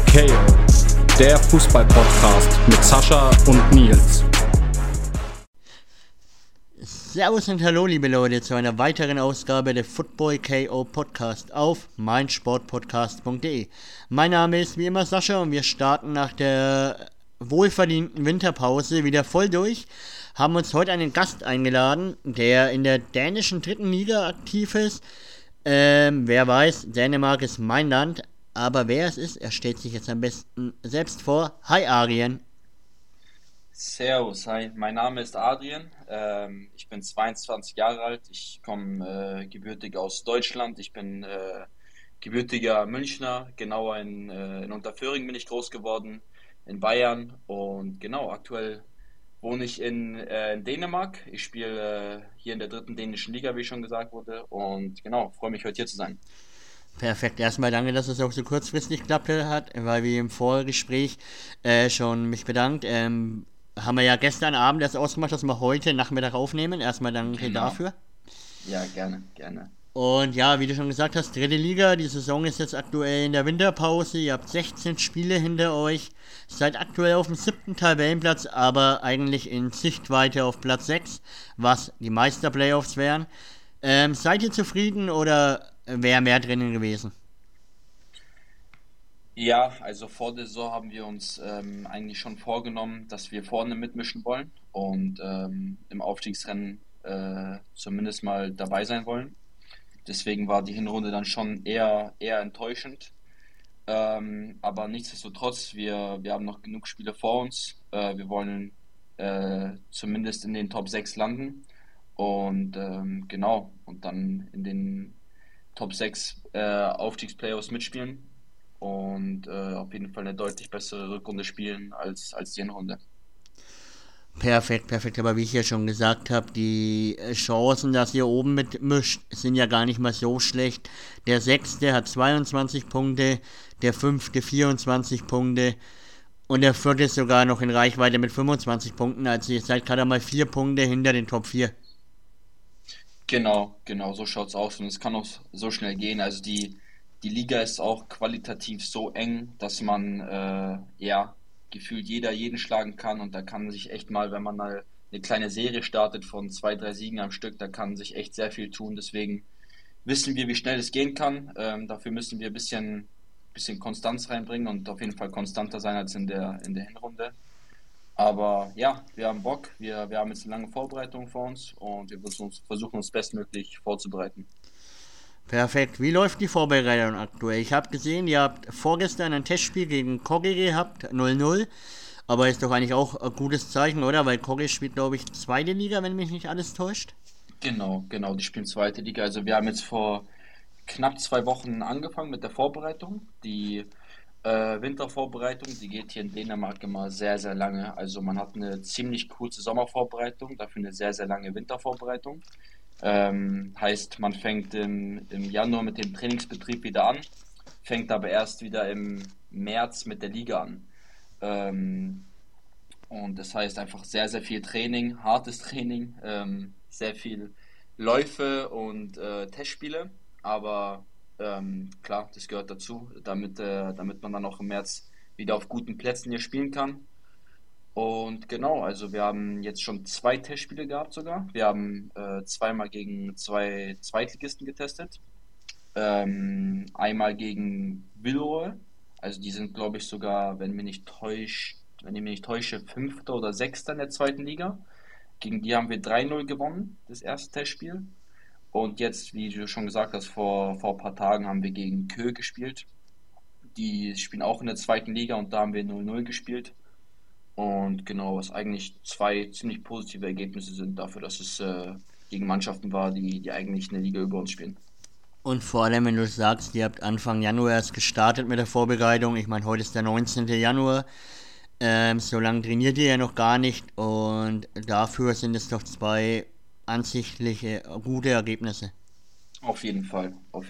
KO, der Fußball-Podcast mit Sascha und Nils. Servus und hallo liebe Leute zu einer weiteren Ausgabe der Football KO Podcast auf meinsportpodcast.de. Mein Name ist wie immer Sascha und wir starten nach der wohlverdienten Winterpause wieder voll durch. Haben uns heute einen Gast eingeladen, der in der dänischen dritten Liga aktiv ist. Wer weiß, Dänemark ist mein Land, aber wer es ist, er stellt sich jetzt am besten selbst vor. Hi Arjen. Servus, hi, mein Name ist Adrian, ich bin 22 Jahre alt, ich komme gebürtig aus Deutschland, ich bin gebürtiger Münchner, genauer in Unterföhring bin ich groß geworden, in Bayern und genau, aktuell wohne ich in Dänemark, ich spiele hier in der dritten dänischen Liga, wie schon gesagt wurde und genau, freue mich heute hier zu sein. Perfekt, erstmal danke, dass es auch so kurzfristig geklappt hat, weil wir im Vorgespräch schon mich bedankt. Haben wir ja gestern Abend erst ausgemacht, dass wir heute Nachmittag aufnehmen. Erstmal danke Genau. dafür. Ja, gerne. Und ja, wie du schon gesagt hast, dritte Liga, die Saison ist jetzt aktuell in der Winterpause. Ihr habt 16 Spiele hinter euch, seid aktuell auf dem 7. Tabellenplatz, aber eigentlich in Sichtweite auf Platz 6, was die Meisterplayoffs wären. Seid ihr zufrieden oder wäre mehr drinnen gewesen? Ja, also vor der Saison haben wir uns eigentlich schon vorgenommen, dass wir vorne mitmischen wollen und im Aufstiegsrennen zumindest mal dabei sein wollen. Deswegen war die Hinrunde dann schon eher enttäuschend. Aber nichtsdestotrotz, wir haben noch genug Spiele vor uns. Wir wollen zumindest in den Top 6 landen und genau, und dann in den Top 6 Aufstiegsplayoffs mitspielen und auf jeden Fall eine deutlich bessere Rückrunde spielen als die Hinrunde. Perfekt. Aber wie ich ja schon gesagt habe, die Chancen, dass ihr oben mitmischt, sind ja gar nicht mal so schlecht. Der 6. hat 22 Punkte, der 5. 24 Punkte und der 4. sogar noch in Reichweite mit 25 Punkten. Also ihr seid gerade mal 4 Punkte hinter den Top 4. Genau, so schaut's aus und es kann auch so schnell gehen. Also die Liga ist auch qualitativ so eng, dass man ja gefühlt jeder jeden schlagen kann und da kann sich echt mal, wenn man mal eine kleine Serie startet von 2, 3 Siegen am Stück, da kann sich echt sehr viel tun. Deswegen wissen wir, wie schnell es gehen kann. Dafür müssen wir ein bisschen Konstanz reinbringen und auf jeden Fall konstanter sein als in der Hinrunde. Aber ja, wir haben Bock, wir haben jetzt eine lange Vorbereitung vor uns und wir versuchen uns bestmöglich vorzubereiten. Perfekt. Wie läuft die Vorbereitung aktuell? Ich habe gesehen, ihr habt vorgestern ein Testspiel gegen Kogge gehabt, 0-0. Aber ist doch eigentlich auch ein gutes Zeichen, oder? Weil Kogge spielt, glaube ich, zweite Liga, wenn mich nicht alles täuscht. Genau, die spielen zweite Liga. Also wir haben jetzt vor knapp 2 Wochen angefangen mit der Vorbereitung. Die Wintervorbereitung, die geht hier in Dänemark immer sehr, sehr lange. Also man hat eine ziemlich kurze Sommervorbereitung, dafür eine sehr, sehr lange Wintervorbereitung. Heißt, man fängt im Januar mit dem Trainingsbetrieb wieder an, fängt aber erst wieder im März mit der Liga an. Ähm, und das heißt einfach sehr, sehr viel Training, hartes Training, sehr viel Läufe und Testspiele. Aber klar, das gehört dazu, damit man dann auch im März wieder auf guten Plätzen hier spielen kann. Und genau, also wir haben jetzt schon 2 Testspiele gehabt sogar. Wir haben zweimal gegen 2 Zweitligisten getestet. Einmal gegen Villroy. Also die sind, glaube ich, sogar, wenn ich mich nicht täusche, Fünfter oder Sechster in der zweiten Liga. Gegen die haben wir 3-0 gewonnen, das erste Testspiel. Und jetzt, wie du schon gesagt hast, vor ein paar Tagen haben wir gegen Køge gespielt. Die spielen auch in der zweiten Liga und da haben wir 0-0 gespielt. Und genau, was eigentlich 2 ziemlich positive Ergebnisse sind dafür, dass es gegen Mannschaften war, die eigentlich eine Liga über uns spielen. Und vor allem, wenn du sagst, ihr habt Anfang Januar erst gestartet mit der Vorbereitung. Ich meine, heute ist der 19. Januar. So lange trainiert ihr ja noch gar nicht. Und dafür sind es doch 2 ansichtliche gute Ergebnisse. Auf jeden Fall.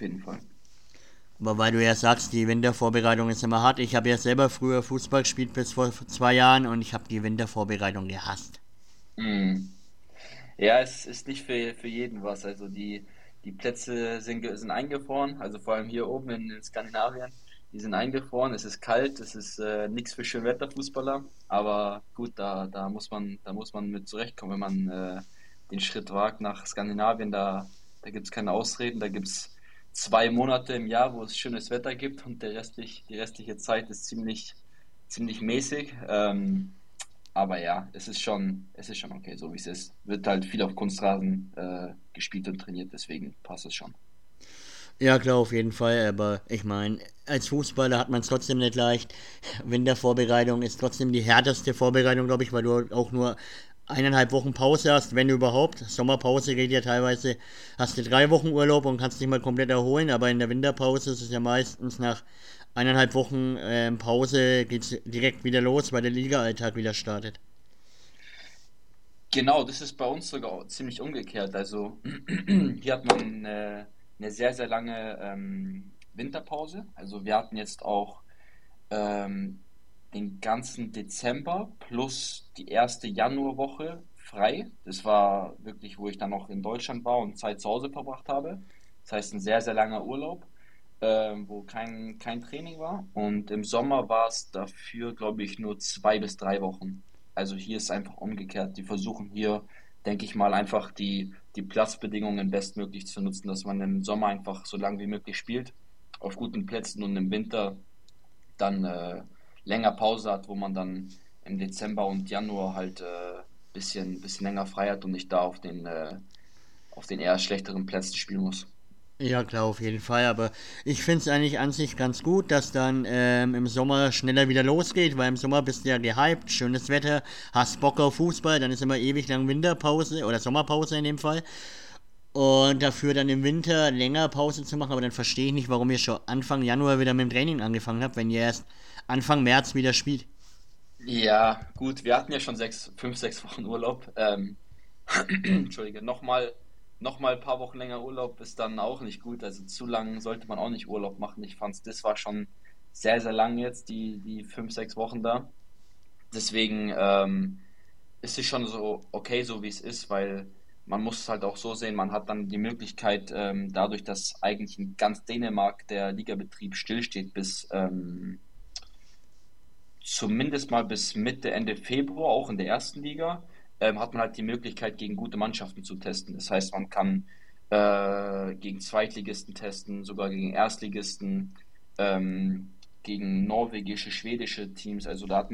Aber weil du ja sagst, die Wintervorbereitung ist immer hart. Ich habe ja selber früher Fußball gespielt bis vor 2 Jahren und ich habe die Wintervorbereitung gehasst. Mm. Ja, es ist nicht für jeden was. Also die Plätze sind eingefroren, also vor allem hier oben in Skandinavien. die sind eingefroren, es ist kalt, es ist nichts für Schönwetterfußballer, aber gut, da muss man mit zurechtkommen, wenn man den Schritt wagt nach Skandinavien, da gibt es keine Ausreden, da gibt es 2 Monate im Jahr, wo es schönes Wetter gibt und die restliche Zeit ist ziemlich mäßig. Aber ja, es ist schon okay, so wie es ist. Wird halt viel auf Kunstrasen gespielt und trainiert, deswegen passt es schon. Ja, klar, auf jeden Fall, aber ich meine, als Fußballer hat man es trotzdem nicht leicht. Wintervorbereitung ist trotzdem die härteste Vorbereitung, glaube ich, weil du auch nur 1,5 Wochen Pause hast, wenn überhaupt. Sommerpause geht ja teilweise, hast du 3 Wochen Urlaub und kannst dich mal komplett erholen, aber in der Winterpause ist es ja meistens nach 1,5 Wochen Pause geht's direkt wieder los, weil der Liga-Alltag wieder startet. Genau, das ist bei uns sogar ziemlich umgekehrt. Also hier hat man eine sehr, sehr lange Winterpause. Also wir hatten jetzt auch ähm, den ganzen Dezember plus die erste Januarwoche frei. Das war wirklich, wo ich dann noch in Deutschland war und Zeit zu Hause verbracht habe. Das heißt, ein sehr, sehr langer Urlaub, wo kein Training war. Und im Sommer war es dafür, glaube ich, nur 2 bis 3 Wochen. Also hier ist einfach umgekehrt. Die versuchen hier, denke ich mal, einfach die Platzbedingungen bestmöglich zu nutzen, dass man im Sommer einfach so lange wie möglich spielt, auf guten Plätzen und im Winter dann länger Pause hat, wo man dann im Dezember und Januar halt bisschen länger frei hat und nicht da auf den eher schlechteren Plätzen spielen muss. Ja, klar, auf jeden Fall. Aber ich finde es eigentlich an sich ganz gut, dass dann im Sommer schneller wieder losgeht, weil im Sommer bist du ja gehypt, schönes Wetter, hast Bock auf Fußball, dann ist immer ewig lang Winterpause oder Sommerpause in dem Fall. Und dafür dann im Winter länger Pause zu machen, aber dann verstehe ich nicht, warum ihr schon Anfang Januar wieder mit dem Training angefangen habt, wenn ihr erst Anfang März wieder spielt. Ja, gut, wir hatten ja schon 6 Wochen Urlaub. Entschuldige, noch mal ein paar Wochen länger Urlaub ist dann auch nicht gut. Also zu lang sollte man auch nicht Urlaub machen. Ich fand, das war schon sehr, sehr lang jetzt, die 5, 6 Wochen da. Deswegen ist es schon so okay, so wie es ist, weil man muss es halt auch so sehen, man hat dann die Möglichkeit, dadurch, dass eigentlich in ganz Dänemark der Ligabetrieb stillsteht zumindest mal bis Mitte, Ende Februar, auch in der ersten Liga, hat man halt die Möglichkeit, gegen gute Mannschaften zu testen. Das heißt, man kann gegen Zweitligisten testen, sogar gegen Erstligisten, gegen norwegische, schwedische Teams. Also da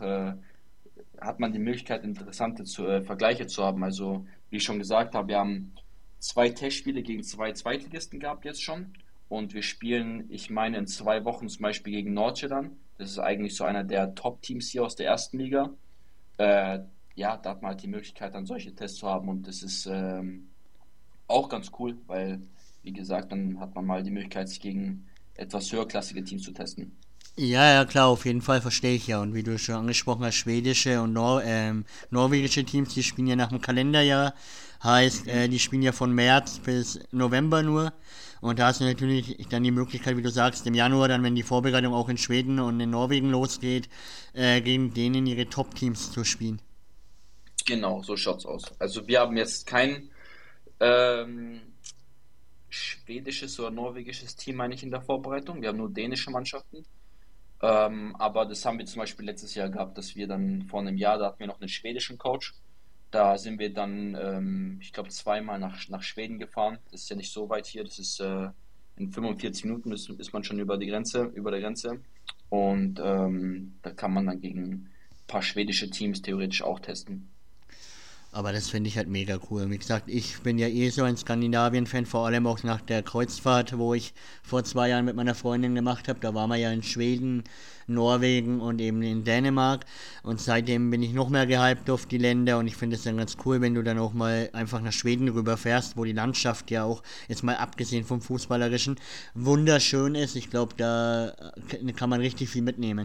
hat man die Möglichkeit, interessante Vergleiche zu haben. Also, wie ich schon gesagt habe, wir haben 2 Testspiele gegen 2 Zweitligisten gehabt jetzt schon. Und wir spielen, ich meine, in 2 Wochen zum Beispiel gegen Nordsjælland. Das ist eigentlich so einer der Top-Teams hier aus der ersten Liga. Äh, ja, da hat man halt die Möglichkeit, dann solche Tests zu haben. Und das ist auch ganz cool, weil, wie gesagt, dann hat man mal die Möglichkeit, sich gegen etwas höherklassige Teams zu testen. Ja, ja, klar, auf jeden Fall verstehe ich ja. Und wie du schon angesprochen hast, schwedische und norwegische Teams, die spielen ja nach dem Kalenderjahr. Heißt, Mhm. die spielen ja von März bis November nur. Und da hast du natürlich dann die Möglichkeit, wie du sagst, im Januar, dann, wenn die Vorbereitung auch in Schweden und in Norwegen losgeht, gegen denen ihre Top-Teams zu spielen. Genau, so schaut's aus. Also wir haben jetzt kein ähm, schwedisches oder norwegisches Team, meine ich, in der Vorbereitung. Wir haben nur dänische Mannschaften. Aber das haben wir zum Beispiel letztes Jahr gehabt, dass wir dann vor einem Jahr, da hatten wir noch einen schwedischen Coach. Da sind wir dann, ich glaube, zweimal nach Schweden gefahren. Das ist ja nicht so weit hier. Das ist in 45 Minuten ist man schon über der Grenze. Und da kann man dann gegen ein paar schwedische Teams theoretisch auch testen. Aber das finde ich halt mega cool. Wie gesagt, ich bin ja eh so ein Skandinavien-Fan, vor allem auch nach der Kreuzfahrt, wo ich vor 2 Jahren mit meiner Freundin gemacht habe. Da waren wir ja in Schweden, Norwegen und eben in Dänemark. Und seitdem bin ich noch mehr gehypt auf die Länder und ich finde es dann ganz cool, wenn du dann auch mal einfach nach Schweden rüberfährst, wo die Landschaft ja auch, jetzt mal abgesehen vom Fußballerischen, wunderschön ist. Ich glaube, da kann man richtig viel mitnehmen.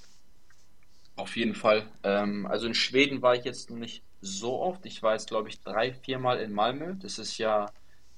Auf jeden Fall. Also in Schweden war ich jetzt noch nicht so oft. Ich war jetzt, glaube ich, 3, 4 Mal in Malmö. Das ist ja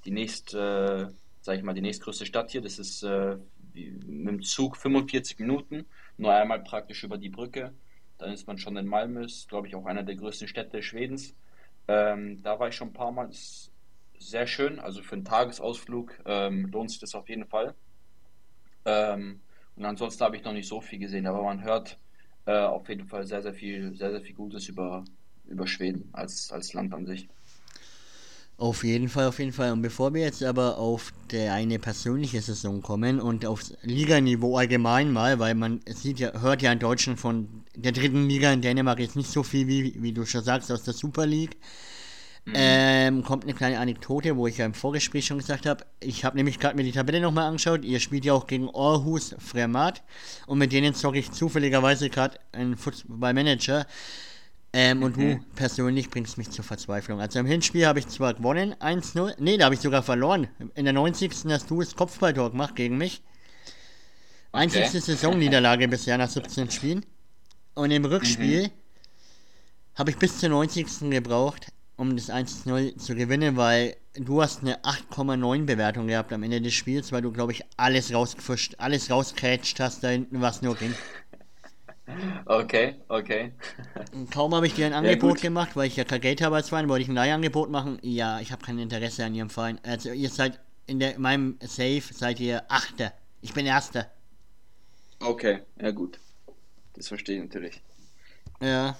sag ich mal, die nächstgrößte Stadt hier. Das ist mit dem Zug 45 Minuten, nur einmal praktisch über die Brücke. Dann ist man schon in Malmö, ist, glaube ich, auch einer der größten Städte Schwedens. Da war ich schon ein paar Mal. Das ist sehr schön. Also für einen Tagesausflug lohnt sich das auf jeden Fall. Ähm, Und ansonsten habe ich noch nicht so viel gesehen, aber man hört auf jeden Fall sehr, sehr viel Gutes über Schweden als Land an sich. Auf jeden Fall, auf jeden Fall. Und bevor wir jetzt aber auf eine persönliche Saison kommen und aufs Liganiveau allgemein mal, weil man sieht ja, hört ja in Deutschland von der dritten Liga in Dänemark jetzt nicht so viel, wie du schon sagst, aus der Super League. Kommt eine kleine Anekdote, wo ich ja im Vorgespräch schon gesagt habe, ich habe nämlich gerade mir die Tabelle nochmal angeschaut, ihr spielt ja auch gegen Aarhus Fremad und mit denen zocke ich zufälligerweise gerade einen Football-Manager. Und du persönlich bringst mich zur Verzweiflung. Also im Hinspiel habe ich zwar gewonnen, 1-0, nee, da habe ich sogar verloren. In der 90. hast du das Kopfballtor gemacht gegen mich. Einzigste Saisonniederlage bisher nach 17 Spielen. Und im Rückspiel habe ich bis zur 90. gebraucht, um das 1-0 zu gewinnen, weil du hast eine 8,9 Bewertung gehabt am Ende des Spiels, weil du, glaube ich, alles rausgefischt, alles rausgecatcht hast, da hinten was nur ging. Okay. Und kaum habe ich dir ein Angebot gemacht, weil ich ja kein Geld habe als Verein, wollte ich ein Leihangebot machen. Ja, ich habe kein Interesse an ihrem Verein. Also ihr seid in meinem Safe seid ihr Achter. Ich bin Erster. Okay, ja gut. Das verstehe ich natürlich. Ja.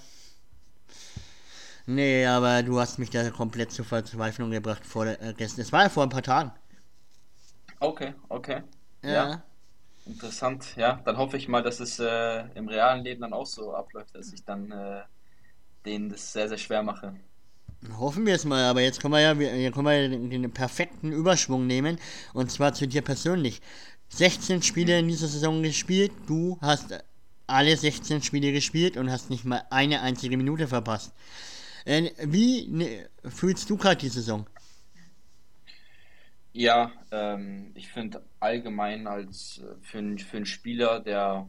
Nee, aber du hast mich da komplett zur Verzweiflung gebracht gestern. Es war ja vor ein paar Tagen. Okay. Ja. Ja, interessant. Ja, dann hoffe ich mal, dass es im realen Leben dann auch so abläuft, dass ich dann denen das sehr, sehr schwer mache. Hoffen wir es mal, aber jetzt können wir ja den perfekten Überschwung nehmen. Und zwar zu dir persönlich. 16 Spiele in dieser Saison gespielt. Du hast alle 16 Spiele gespielt und hast nicht mal eine einzige Minute verpasst. Wie fühlst du gerade die Saison? Ja, ich finde allgemein für einen Spieler,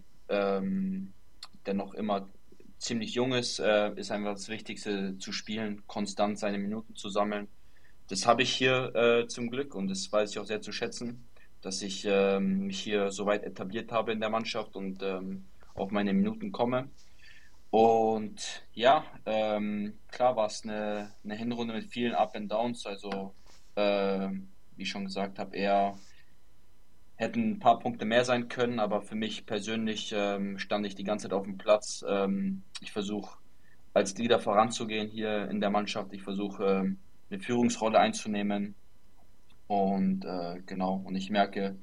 der noch immer ziemlich jung ist einfach das Wichtigste zu spielen, konstant seine Minuten zu sammeln. Das habe ich hier zum Glück und das weiß ich auch sehr zu schätzen, dass ich mich hier so weit etabliert habe in der Mannschaft und auf meine Minuten komme. Und ja, klar war es eine Hinrunde mit vielen Up and Downs, also wie ich schon gesagt habe, eher hätten ein paar Punkte mehr sein können, aber für mich persönlich stand ich die ganze Zeit auf dem Platz. Ich versuche als Leader voranzugehen hier in der Mannschaft. Ich versuche eine Führungsrolle einzunehmen und genau. Und ich merke,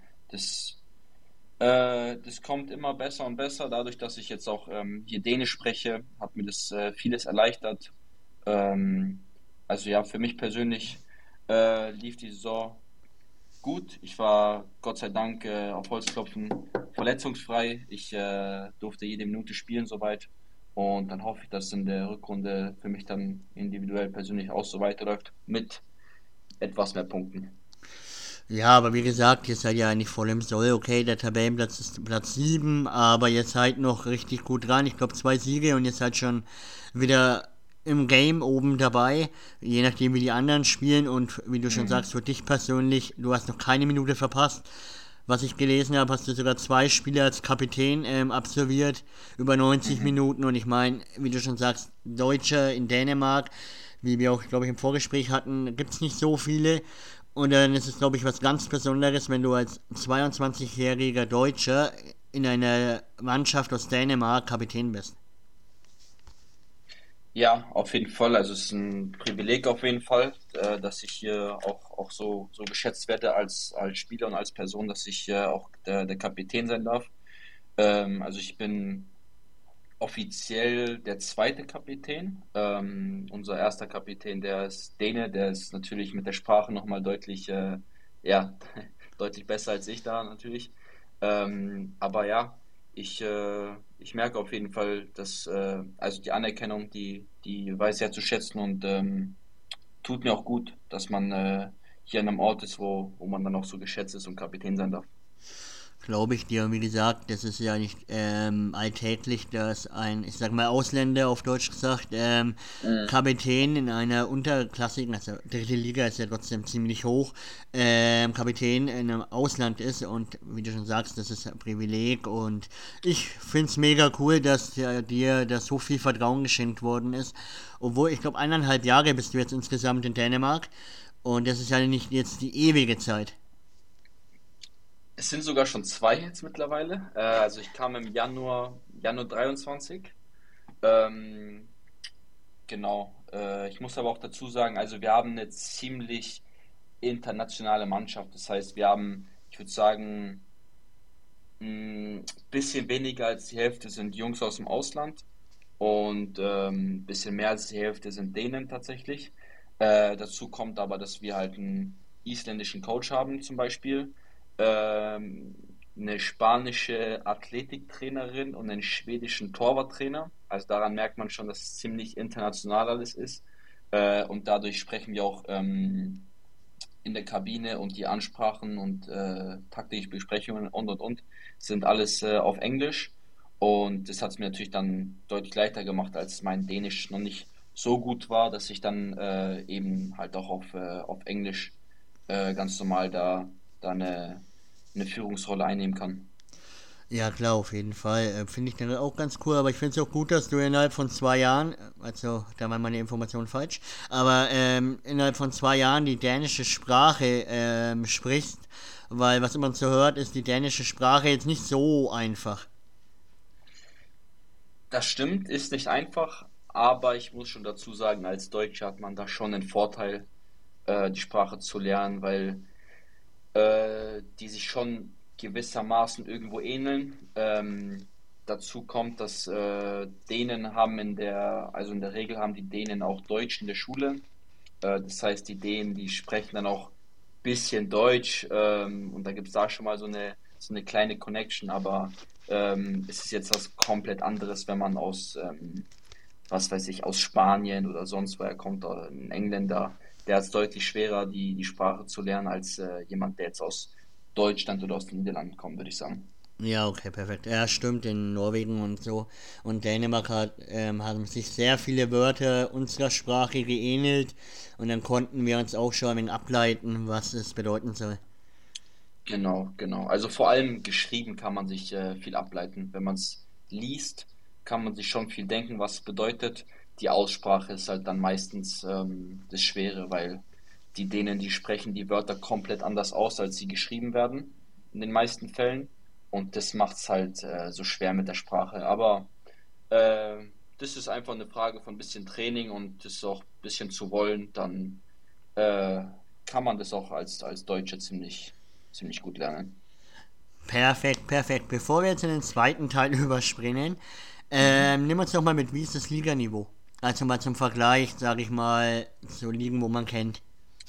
das kommt immer besser und besser. Dadurch, dass ich jetzt auch hier Dänisch spreche, hat mir das vieles erleichtert. Ähm, also ja, für mich persönlich lief die Saison gut. Ich war Gott sei Dank auf Holzklopfen verletzungsfrei. Ich durfte jede Minute spielen soweit. Und dann hoffe ich, dass in der Rückrunde für mich dann individuell persönlich auch so weiterläuft mit etwas mehr Punkten. Ja, aber wie gesagt, ihr seid ja eigentlich voll im Soll. Okay, der Tabellenplatz ist Platz 7, aber ihr seid noch richtig gut dran. Ich glaube 2 Siege und ihr seid schon wieder im Game oben dabei. Je nachdem, wie die anderen spielen und wie du schon sagst, für dich persönlich, du hast noch keine Minute verpasst. Was ich gelesen habe, hast du sogar 2 Spiele als Kapitän absolviert, über 90 Minuten. Und ich meine, wie du schon sagst, Deutsche in Dänemark, wie wir auch, glaube ich, im Vorgespräch hatten, gibt es nicht so viele. Und dann ist es, glaube ich, was ganz Besonderes, wenn du als 22-jähriger Deutscher in einer Mannschaft aus Dänemark Kapitän bist. Ja, auf jeden Fall. Also es ist ein Privileg auf jeden Fall, dass ich hier auch so geschätzt werde als Spieler und als Person, dass ich auch der Kapitän sein darf. Also ich bin offiziell der zweite Kapitän. Unser erster Kapitän, der ist Däne, der ist natürlich mit der Sprache nochmal deutlich, ja, deutlich besser als ich da natürlich. Aber ja, ich merke auf jeden Fall, dass also die Anerkennung, die weiß ich ja zu schätzen und tut mir auch gut, dass man hier an einem Ort ist, wo man dann auch so geschätzt ist und Kapitän sein darf. Glaube ich dir. Und wie gesagt, das ist ja nicht alltäglich, dass ein, ich sag mal Ausländer auf Deutsch gesagt, Kapitän in einer unterklassigen, also dritte Liga ist ja trotzdem ziemlich hoch, Kapitän in einem Ausland ist und wie du schon sagst, das ist ein Privileg und ich finde es mega cool, dass dir da so viel Vertrauen geschenkt worden ist. Obwohl, ich glaube, 1,5 Jahre bist du jetzt insgesamt in Dänemark und das ist ja nicht jetzt die ewige Zeit. Es sind sogar schon zwei jetzt mittlerweile. Also ich kam im Januar 23. Ähm, genau. Ich muss aber auch dazu sagen, also wir haben eine ziemlich internationale Mannschaft. Das heißt, wir haben, ich würde sagen, ein bisschen weniger als die Hälfte sind Jungs aus dem Ausland und ein bisschen mehr als die Hälfte sind Dänen tatsächlich. Dazu kommt aber, dass wir halt einen isländischen Coach haben zum Beispiel, ähm, eine spanische Athletiktrainerin und einen schwedischen Torwarttrainer. Also daran merkt man schon, dass es ziemlich international alles ist. Und dadurch sprechen wir auch in der Kabine und die Ansprachen und taktische Besprechungen und sind alles auf Englisch. Und das hat es mir natürlich dann deutlich leichter gemacht, als mein Dänisch noch nicht so gut war, dass ich dann eben halt auch auf Englisch ganz normal da eine Führungsrolle einnehmen kann. Ja, klar, auf jeden Fall. Finde ich dann auch ganz cool, aber ich finde es auch gut, dass du innerhalb von 2 Jahren, also da war meine Information falsch, aber innerhalb von 2 Jahren die dänische Sprache sprichst, weil was man so hört, ist die dänische Sprache jetzt nicht so einfach. Das stimmt, ist nicht einfach, aber ich muss schon dazu sagen, als Deutscher hat man da schon einen Vorteil, die Sprache zu lernen, weil die sich schon gewissermaßen irgendwo ähneln. Dazu kommt, dass Dänen haben also in der Regel haben die Dänen auch Deutsch in der Schule. Das heißt, die Dänen, die sprechen dann auch ein bisschen Deutsch und da gibt es da schon mal so eine kleine Connection, aber es ist jetzt was komplett anderes, wenn man was weiß ich, aus Spanien oder sonst woher kommt, oder ein Engländer, der hat es deutlich schwerer, die Sprache zu lernen, als jemand, der jetzt aus Deutschland oder aus den Niederlanden kommt, würde ich sagen. Ja, okay, perfekt. Ja, stimmt, in Norwegen und so und Dänemark haben sich sehr viele Wörter unserer Sprache geähnelt und dann konnten wir uns auch schon ein wenig ableiten, was es bedeuten soll. Genau, genau. Also vor allem geschrieben kann man sich viel ableiten. Wenn man es liest, kann man sich schon viel denken, was es bedeutet. Die Aussprache ist halt dann meistens das Schwere, weil die Dänen, die sprechen die Wörter komplett anders aus, als sie geschrieben werden, in den meisten Fällen. Und das macht es halt so schwer mit der Sprache. Aber äh, das ist einfach eine Frage von ein bisschen Training und das auch ein bisschen zu wollen, dann äh, kann man das auch als Deutsche ziemlich gut lernen. Perfekt, perfekt. Bevor wir jetzt in den zweiten Teil überspringen, Mhm. nimm uns doch mal mit, wie ist das Liganiveau? Also mal zum Vergleich, sage ich mal, so Ligen, wo man kennt.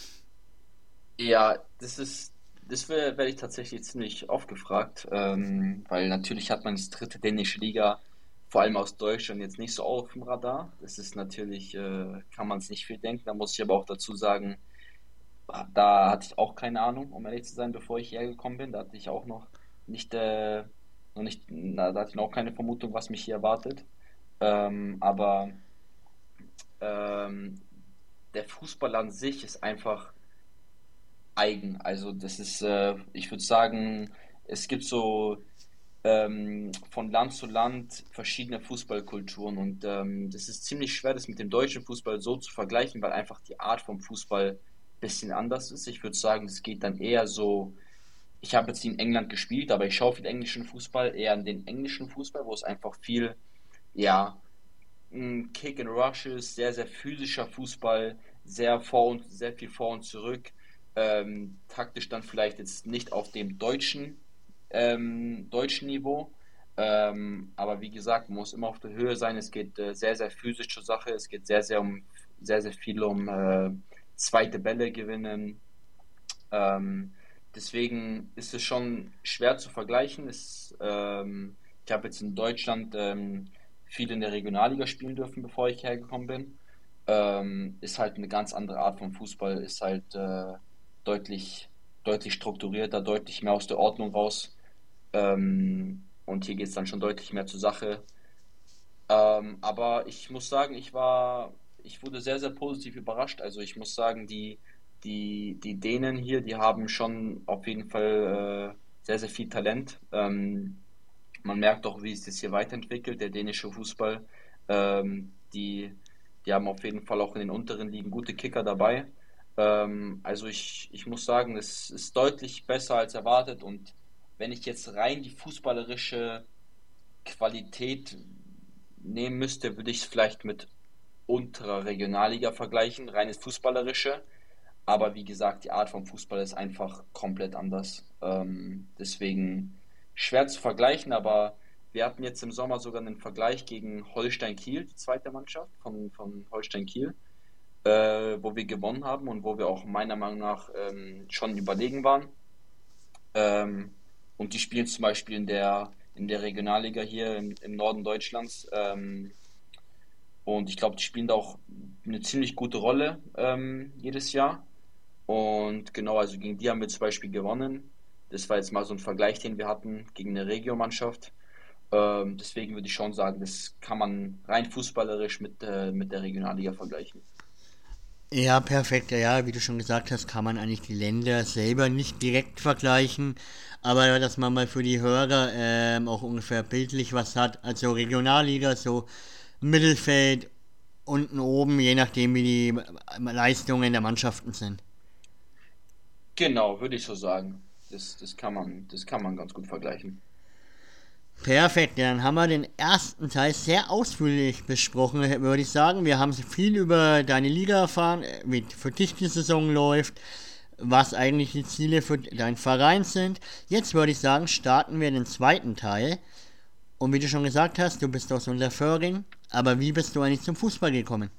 Ja, werde ich tatsächlich ziemlich oft gefragt, weil natürlich hat man die dritte dänische Liga, vor allem aus Deutschland, jetzt nicht so auf dem Radar. Das ist natürlich, kann man es nicht viel denken. Da muss ich aber auch dazu sagen, da hatte ich auch keine Ahnung, um ehrlich zu sein, bevor ich hierher gekommen bin. Da hatte ich auch nicht, noch nicht, da hatte ich noch keine Vermutung, was mich hier erwartet. Aber ähm, der Fußball an sich ist einfach eigen. Also das ist, ich würde sagen, es gibt so von Land zu Land verschiedene Fußballkulturen und das ist ziemlich schwer, das mit dem deutschen Fußball so zu vergleichen, weil einfach die Art vom Fußball ein bisschen anders ist. Ich würde sagen, es geht dann eher so, ich habe jetzt in England gespielt, aber ich schaue viel englischen Fußball, eher an den englischen Fußball, wo es einfach viel, ja, Kick and Rushes, sehr, sehr physischer Fußball, sehr viel vor und zurück. Taktisch dann vielleicht jetzt nicht auf dem deutschen Niveau. Aber wie gesagt, man muss immer auf der Höhe sein. Es geht sehr, sehr physisch zur Sache. Es geht sehr, sehr viel um zweite Bälle gewinnen. Deswegen ist es schon schwer zu vergleichen. Ich habe jetzt in Deutschland viel in der Regionalliga spielen dürfen, bevor ich hergekommen bin. Ist halt eine ganz andere Art von Fußball, ist halt deutlich, deutlich strukturierter, deutlich mehr aus der Ordnung raus. Und hier geht es dann schon deutlich mehr zur Sache. Aber ich muss sagen, ich wurde sehr, sehr positiv überrascht. Also ich muss sagen, die Dänen hier, die haben schon auf jeden Fall sehr, sehr viel Talent. Man merkt auch, wie es sich hier weiterentwickelt, der dänische Fußball. Die haben auf jeden Fall auch in den unteren Ligen gute Kicker dabei. Also ich muss sagen, es ist deutlich besser als erwartet und wenn ich jetzt rein die fußballerische Qualität nehmen müsste, würde ich es vielleicht mit unterer Regionalliga vergleichen, reines Fußballerische. Aber wie gesagt, die Art vom Fußball ist einfach komplett anders. Deswegen schwer zu vergleichen, aber wir hatten jetzt im Sommer sogar einen Vergleich gegen Holstein Kiel, die zweite Mannschaft von Holstein Kiel, wo wir gewonnen haben und wo wir auch meiner Meinung nach schon überlegen waren. Ähm, und die spielen zum Beispiel in der Regionalliga hier im Norden Deutschlands. Und ich glaube, die spielen da auch eine ziemlich gute Rolle jedes Jahr. Und genau, also gegen die haben wir zum Beispiel gewonnen. Das war jetzt mal so ein Vergleich, den wir hatten gegen eine Regio-Mannschaft. Deswegen würde ich schon sagen, das kann man rein fußballerisch mit der Regionalliga vergleichen. Ja, perfekt. Ja, wie du schon gesagt hast, kann man eigentlich die Länder selber nicht direkt vergleichen. Aber dass man mal für die Hörer auch ungefähr bildlich was hat. Also Regionalliga, so Mittelfeld, unten oben, je nachdem wie die Leistungen der Mannschaften sind. Genau, würde ich so sagen. Das kann man ganz gut vergleichen. Perfekt, ja, dann haben wir den ersten Teil sehr ausführlich besprochen, würde ich sagen. Wir haben viel über deine Liga erfahren, wie für dich die Saison läuft, was eigentlich die Ziele für deinen Verein sind. Jetzt würde ich sagen, starten wir den zweiten Teil. Und wie du schon gesagt hast, du bist aus Unterföhring, aber wie bist du eigentlich zum Fußball gekommen?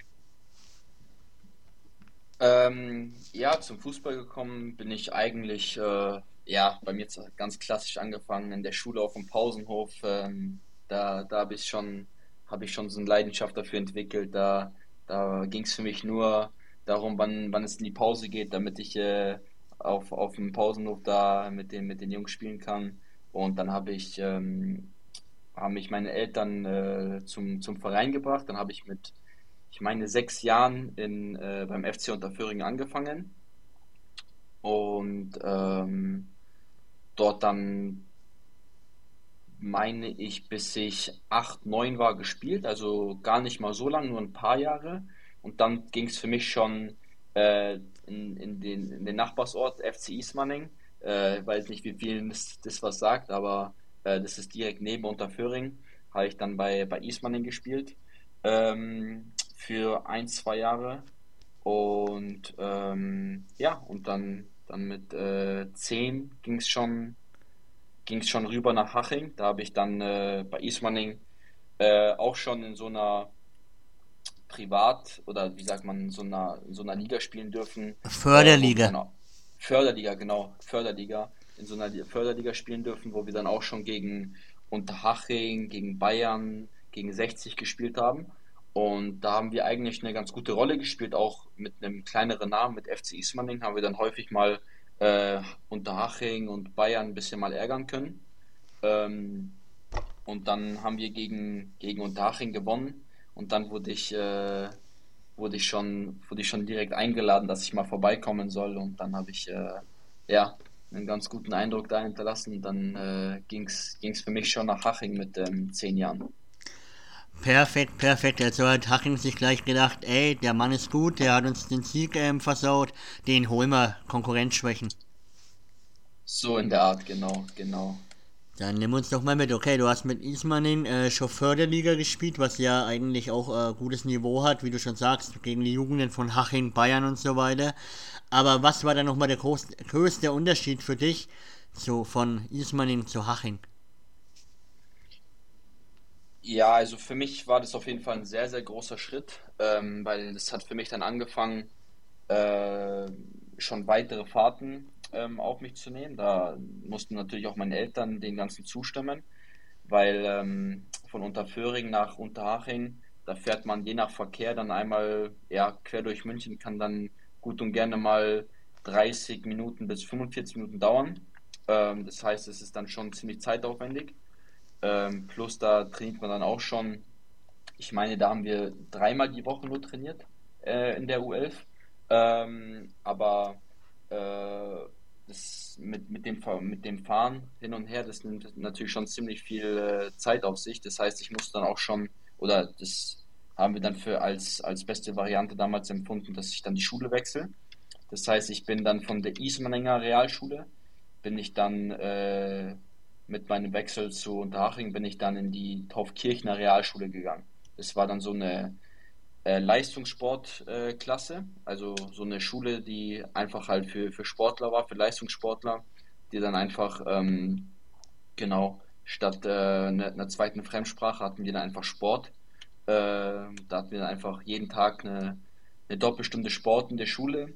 Ja, zum Fußball gekommen bin ich eigentlich, ja, bei mir ganz klassisch angefangen in der Schule auf dem Pausenhof. Da habe ich schon so eine Leidenschaft dafür entwickelt. Da ging es für mich nur darum, wann es in die Pause geht, damit ich auf dem Pausenhof da mit den Jungs spielen kann. Und dann haben mich meine Eltern zum Verein gebracht. Dann habe ich mit, ich meine, 6 Jahren beim FC Unterföhring angefangen und dort dann, meine ich, bis ich 8, 9 war gespielt, also gar nicht mal so lang, nur ein paar Jahre. Und dann ging es für mich schon äh, in den Nachbarsort FC Ismaning. Weiß nicht, wie vielen das was sagt, aber das ist direkt neben Unterföhring. Habe ich dann bei Ismaning gespielt für 1, 2 Jahre. Und ja, und dann mit 10 ging es schon rüber nach Haching. Da habe ich dann bei Ismaning auch schon in so einer Privat- oder wie sagt man, in so einer Liga spielen dürfen, wo wir Förderliga. dann auch Förderliga, genau, Förderliga, in so einer Förderliga spielen dürfen, wo wir dann auch schon gegen Unterhaching, gegen Bayern, gegen 60 gespielt haben. Und da haben wir eigentlich eine ganz gute Rolle gespielt, auch mit einem kleineren Namen, mit FC Ismaning, haben wir dann häufig mal Unterhaching und Bayern ein bisschen mal ärgern können. Ähm, und dann haben wir gegen Unterhaching gewonnen und dann wurde ich schon direkt eingeladen, dass ich mal vorbeikommen soll und dann habe ich ja einen ganz guten Eindruck da hinterlassen. Und dann ging's für mich schon nach Haching mit 10 Jahren. Perfekt, perfekt. Also hat Haching sich gleich gedacht, ey, der Mann ist gut, der hat uns den Sieg versaut, den holen wir, Konkurrenzschwächen. So in der Art, genau, genau. Dann nimm uns doch mal mit. Okay, du hast mit Ismaning schon Förderliga gespielt, was ja eigentlich auch gutes Niveau hat, wie du schon sagst, gegen die Jugenden von Haching, Bayern und so weiter. Aber was war dann nochmal der größte Unterschied für dich von Ismaning zu Haching? Ja, also für mich war das auf jeden Fall ein sehr, sehr großer Schritt, weil das hat für mich dann angefangen, äh, schon weitere Fahrten auf mich zu nehmen. Da mussten natürlich auch meine Eltern den Ganzen zustimmen, weil von Unterföhring nach Unterhaching, da fährt man je nach Verkehr dann einmal ja, quer durch München, kann dann gut und gerne mal 30 Minuten bis 45 Minuten dauern. Das heißt, es ist dann schon ziemlich zeitaufwendig. Plus da trainiert man dann auch schon, ich meine, da haben wir dreimal die Woche nur trainiert in der U11. Aber äh, das mit dem Fahren hin und her, das nimmt natürlich schon ziemlich viel Zeit auf sich. Das heißt, ich musste dann auch schon, oder das haben wir dann für als beste Variante damals empfunden, dass ich dann die Schule wechsle. Das heißt, ich bin dann von der Ismaninger Realschule, bin ich dann mit meinem Wechsel zu Unterhaching bin ich dann in die Taufkirchner Realschule gegangen. Das war dann so eine Leistungssportklasse, Klasse, also so eine Schule, die einfach halt für Sportler war, für Leistungssportler, die dann einfach, genau, statt einer zweiten Fremdsprache hatten wir dann einfach Sport. Da hatten wir dann einfach jeden Tag eine Doppelstunde Sport in der Schule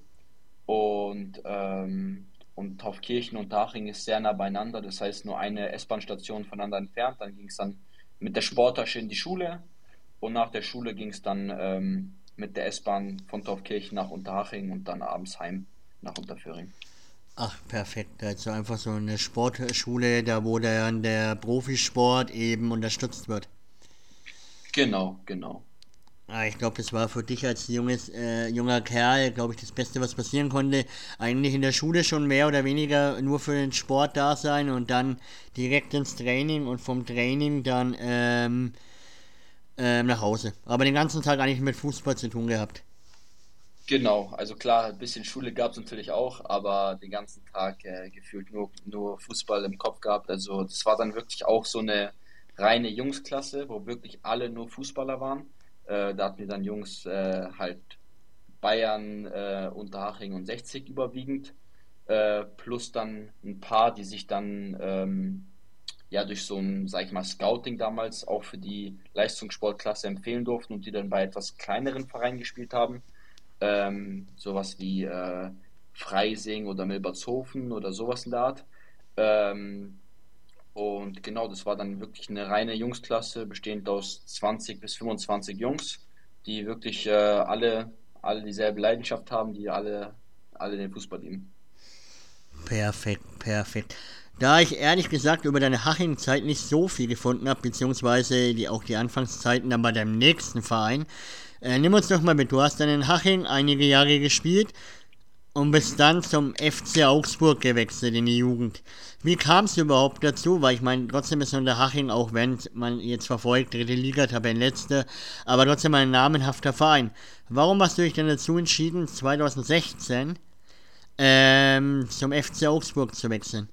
und Taufkirchen und Haching ist sehr nah beieinander, das heißt nur eine S-Bahn-Station voneinander entfernt. Dann ging es dann mit der Sporttasche in die Schule und nach der Schule ging es dann mit der S-Bahn von Taufkirchen nach Unterhaching und dann abends heim nach Unterföhring. Ach, perfekt. Also einfach so eine Sportschule, da wo dann der Profisport eben unterstützt wird. Genau, genau. Ich glaube, das war für dich als junger Kerl, glaube ich, das Beste, was passieren konnte. Eigentlich in der Schule schon mehr oder weniger nur für den Sport da sein und dann direkt ins Training und vom Training dann nach Hause. Aber den ganzen Tag eigentlich mit Fußball zu tun gehabt. Genau, also klar, ein bisschen Schule gab es natürlich auch, aber den ganzen Tag gefühlt nur Fußball im Kopf gehabt. Also das war dann wirklich auch so eine reine Jungsklasse, wo wirklich alle nur Fußballer waren. Da hatten wir dann Jungs halt Bayern, Unterhaching und 60 überwiegend, plus dann ein paar, die sich dann ja durch so ein, sag ich mal, Scouting damals auch für die Leistungssportklasse empfehlen durften und die dann bei etwas kleineren Vereinen gespielt haben. Sowas wie Freising oder Milbertshofen oder sowas in der Art. Ähm, und genau, das war dann wirklich eine reine Jungsklasse, bestehend aus 20 bis 25 Jungs, die wirklich alle dieselbe Leidenschaft haben, die alle den Fußball lieben. Perfekt, perfekt. Da ich ehrlich gesagt über deine Haching-Zeit nicht so viel gefunden habe, beziehungsweise auch die Anfangszeiten dann bei deinem nächsten Verein, nimm uns doch mal mit. Du hast dann in Haching einige Jahre gespielt und bist dann zum FC Augsburg gewechselt in die Jugend. Wie kam es überhaupt dazu? Weil ich meine, trotzdem ist Unterhaching, auch wenn man jetzt verfolgt, dritte Liga, Tabellenletzte, aber trotzdem ein namenhafter Verein. Warum hast du dich denn dazu entschieden, 2016 zum FC Augsburg zu wechseln?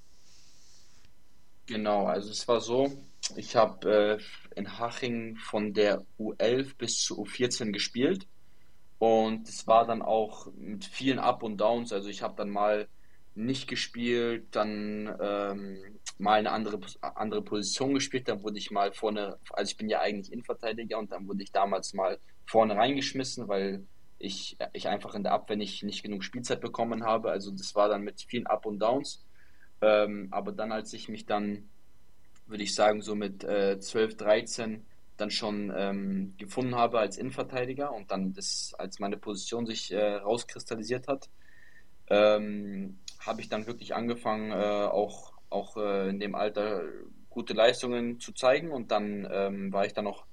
Genau, also es war so, ich habe in Haching von der U11 bis zur U14 gespielt. Und es war dann auch mit vielen Up und Downs. Also ich habe dann mal nicht gespielt, dann mal eine andere Position gespielt. Dann wurde ich mal vorne, also ich bin ja eigentlich Innenverteidiger und dann wurde ich damals mal vorne reingeschmissen, weil ich einfach in der Abwehr nicht genug Spielzeit bekommen habe. Also das war dann mit vielen Up und Downs. Aber dann, als ich mich dann, würde ich sagen, so mit 12, 13 dann schon gefunden habe als Innenverteidiger und dann das als meine Position sich rauskristallisiert hat, habe ich dann wirklich angefangen, auch in dem Alter gute Leistungen zu zeigen und dann war ich dann noch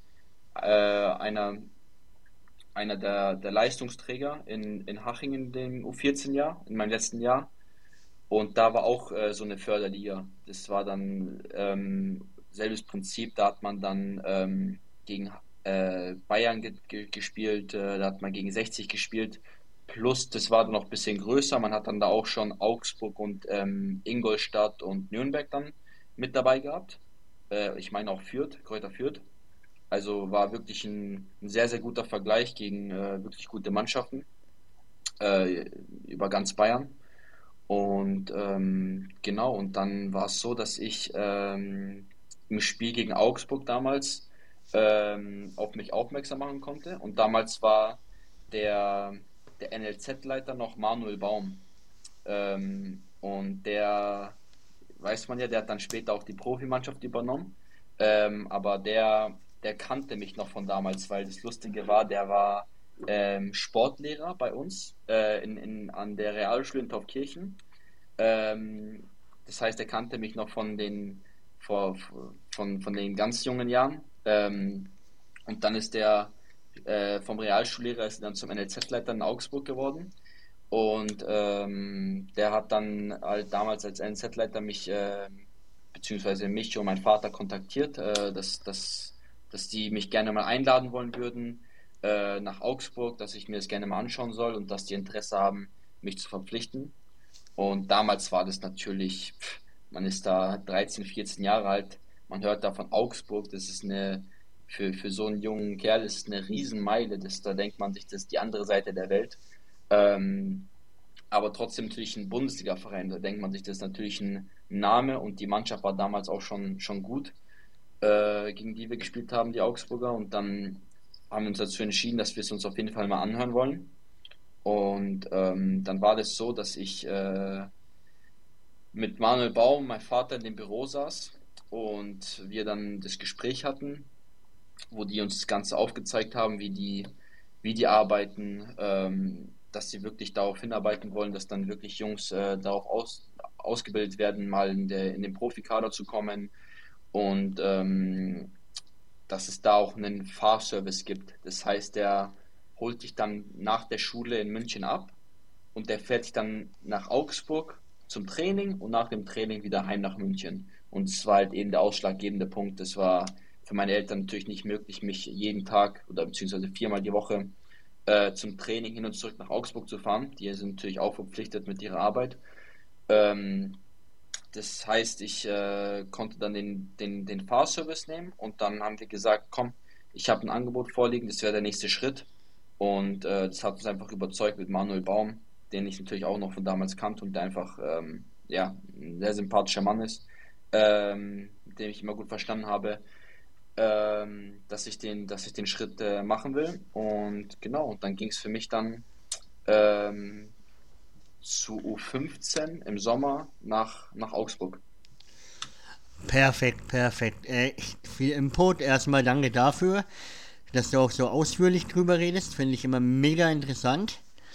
einer der Leistungsträger in Haching in dem U14-Jahr, in meinem letzten Jahr. Und da war auch so eine Förderliga. Das war dann selbes Prinzip. Da hat man dann gegen Bayern gespielt, da hat man gegen 60 gespielt. Plus, das war dann noch ein bisschen größer. Man hat dann da auch schon Augsburg und Ingolstadt und Nürnberg dann mit dabei gehabt. Ich meine auch Fürth, Kräuter Fürth. Also war wirklich ein sehr, sehr guter Vergleich gegen wirklich gute Mannschaften äh, über ganz Bayern. Und genau, und dann war es so, dass ich im Spiel gegen Augsburg damals auf mich aufmerksam machen konnte. Und damals war der, der NLZ-Leiter noch Manuel Baum. Und der, weiß man ja, der hat dann später auch die Profimannschaft übernommen. Aber der kannte mich noch von damals, weil das Lustige war, der war Sportlehrer bei uns an der Realschule in Taufkirchen. Das heißt, er kannte mich noch vor, von den ganz jungen Jahren. Und dann ist der vom Realschullehrer ist er dann zum NLZ-Leiter in Augsburg geworden. Und der hat dann halt damals als NLZ-Leiter beziehungsweise mich und meinen Vater kontaktiert, dass die mich gerne mal einladen wollen würden nach Augsburg, dass ich mir das gerne mal anschauen soll und dass die Interesse haben, mich zu verpflichten. Und damals war das natürlich man ist da 13, 14 Jahre alt, man hört da von Augsburg, das ist für so einen jungen Kerl ist eine Riesenmeile, da denkt man sich, das ist die andere Seite der Welt. Ähm, aber trotzdem natürlich ein Bundesliga-Verein, da denkt man sich, das ist natürlich ein Name und die Mannschaft war damals auch schon gut, gegen die wir gespielt haben, die Augsburger. Und dann haben wir uns dazu entschieden, dass wir es uns auf jeden Fall mal anhören wollen. Und dann war das so, dass ich mit Manuel Baum, mein Vater, in dem Büro saß und wir dann das Gespräch hatten, wo die uns das Ganze aufgezeigt haben, wie die arbeiten, dass sie wirklich darauf hinarbeiten wollen, dass dann wirklich Jungs darauf ausgebildet werden, mal in den Profikader zu kommen und dass es da auch einen Fahrservice gibt. Das heißt, der holt dich dann nach der Schule in München ab und der fährt dich dann nach Augsburg zum Training und nach dem Training wieder heim nach München. Und es war halt eben der ausschlaggebende Punkt. Das war für meine Eltern natürlich nicht möglich, mich jeden Tag oder beziehungsweise viermal die Woche zum Training hin und zurück nach Augsburg zu fahren. Die sind natürlich auch verpflichtet mit ihrer Arbeit. Ähm, Das heißt, ich konnte dann den Fahrservice nehmen und dann haben wir gesagt, komm, ich habe ein Angebot vorliegen, das wäre der nächste Schritt. Und das hat uns einfach überzeugt mit Manuel Baum, den ich natürlich auch noch von damals kannte und der einfach ja, ein sehr sympathischer Mann ist, mit dem ich immer gut verstanden habe, dass ich den Schritt machen will. Und genau, und dann ging es für mich dann ähm, zu U15 im Sommer nach Augsburg. Perfekt, perfekt. Viel Input. Erstmal danke dafür, dass du auch so ausführlich drüber redest. Finde ich immer mega interessant.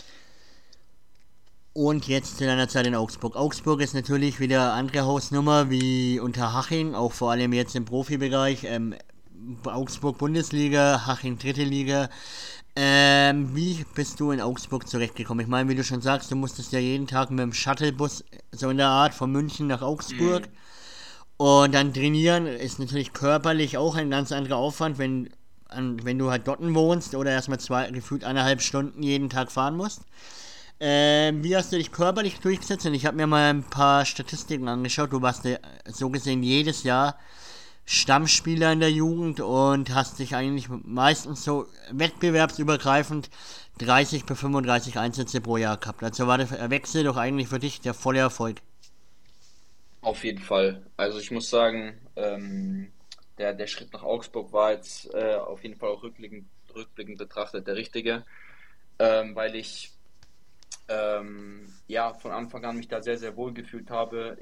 Und jetzt zu deiner Zeit in Augsburg. Augsburg ist natürlich wieder eine andere Hausnummer wie Unterhaching, auch vor allem jetzt im Profibereich. Augsburg Bundesliga, Haching dritte Liga. Wie bist du in Augsburg zurechtgekommen? Ich meine, wie du schon sagst, du musstest ja jeden Tag mit dem Shuttlebus so in der Art von München nach Augsburg. Mhm. Und dann trainieren ist natürlich körperlich auch ein ganz anderer Aufwand, wenn du halt dort wohnst oder erstmal gefühlt 1,5 Stunden jeden Tag fahren musst. Wie hast du dich körperlich durchgesetzt? Und ich habe mir mal ein paar Statistiken angeschaut. Du warst ja so gesehen jedes Jahr Stammspieler in der Jugend und hast dich eigentlich meistens so wettbewerbsübergreifend 30 bis 35 Einsätze pro Jahr gehabt. Also war der Wechsel doch eigentlich für dich der volle Erfolg. Auf jeden Fall. Also ich muss sagen, der Schritt nach Augsburg war jetzt auf jeden Fall auch rückblickend betrachtet der richtige, weil ich ja von Anfang an mich da sehr, sehr wohl gefühlt habe.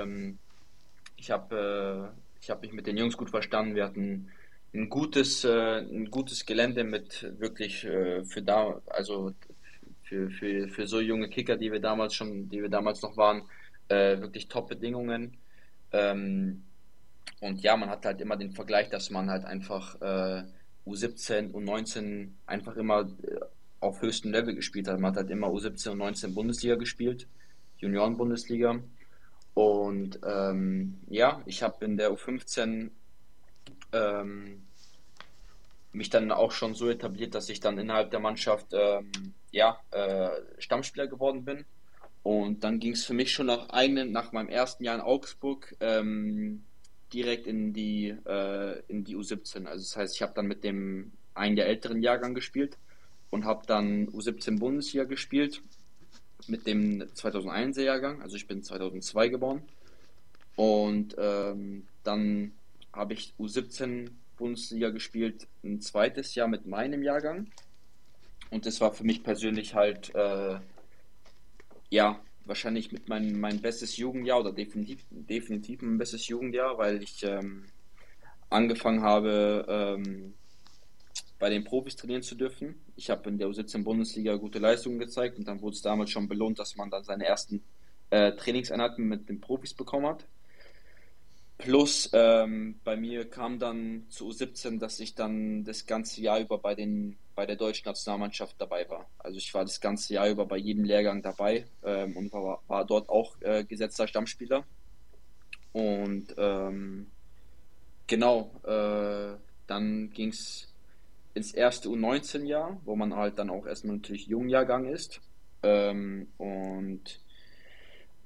Ich habe mich mit den Jungs gut verstanden. Wir hatten ein gutes Gelände mit wirklich also für so junge Kicker, die wir damals noch waren, wirklich Top-Bedingungen. Ähm, und ja, man hat halt immer den Vergleich, dass man halt einfach U17 und 19 einfach immer auf höchstem Level gespielt hat. Man hat halt immer U17 und 19 Bundesliga gespielt, Junioren-Bundesliga. Und ja, ich habe in der U15 ähm, mich dann auch schon so etabliert, dass ich dann innerhalb der Mannschaft ja, Stammspieler geworden bin. Und dann ging es für mich schon nach meinem ersten Jahr in Augsburg direkt in die U17. Also das heißt, ich habe dann mit dem einen der älteren Jahrgang gespielt und habe dann U17 Bundesliga gespielt mit dem 2001er Jahrgang. Also ich bin 2002 geboren. Und dann habe ich U17 Bundesliga gespielt, ein zweites Jahr mit meinem Jahrgang. Und das war für mich persönlich halt, ja, wahrscheinlich mit mein bestes Jugendjahr oder definitiv mein bestes Jugendjahr, weil ich angefangen habe, bei den Profis trainieren zu dürfen. Ich habe in der U17 Bundesliga gute Leistungen gezeigt und dann wurde es damals schon belohnt, dass man dann seine ersten Trainingseinheiten mit den Profis bekommen hat. Plus bei mir kam dann zu U17, dass ich dann das ganze Jahr über bei der deutschen Nationalmannschaft dabei war. Also ich war das ganze Jahr über bei jedem Lehrgang dabei und war dort auch gesetzter Stammspieler. Und genau, dann ging es ins erste U19-Jahr, wo man halt dann auch erstmal natürlich Jungjahrgang ist. Und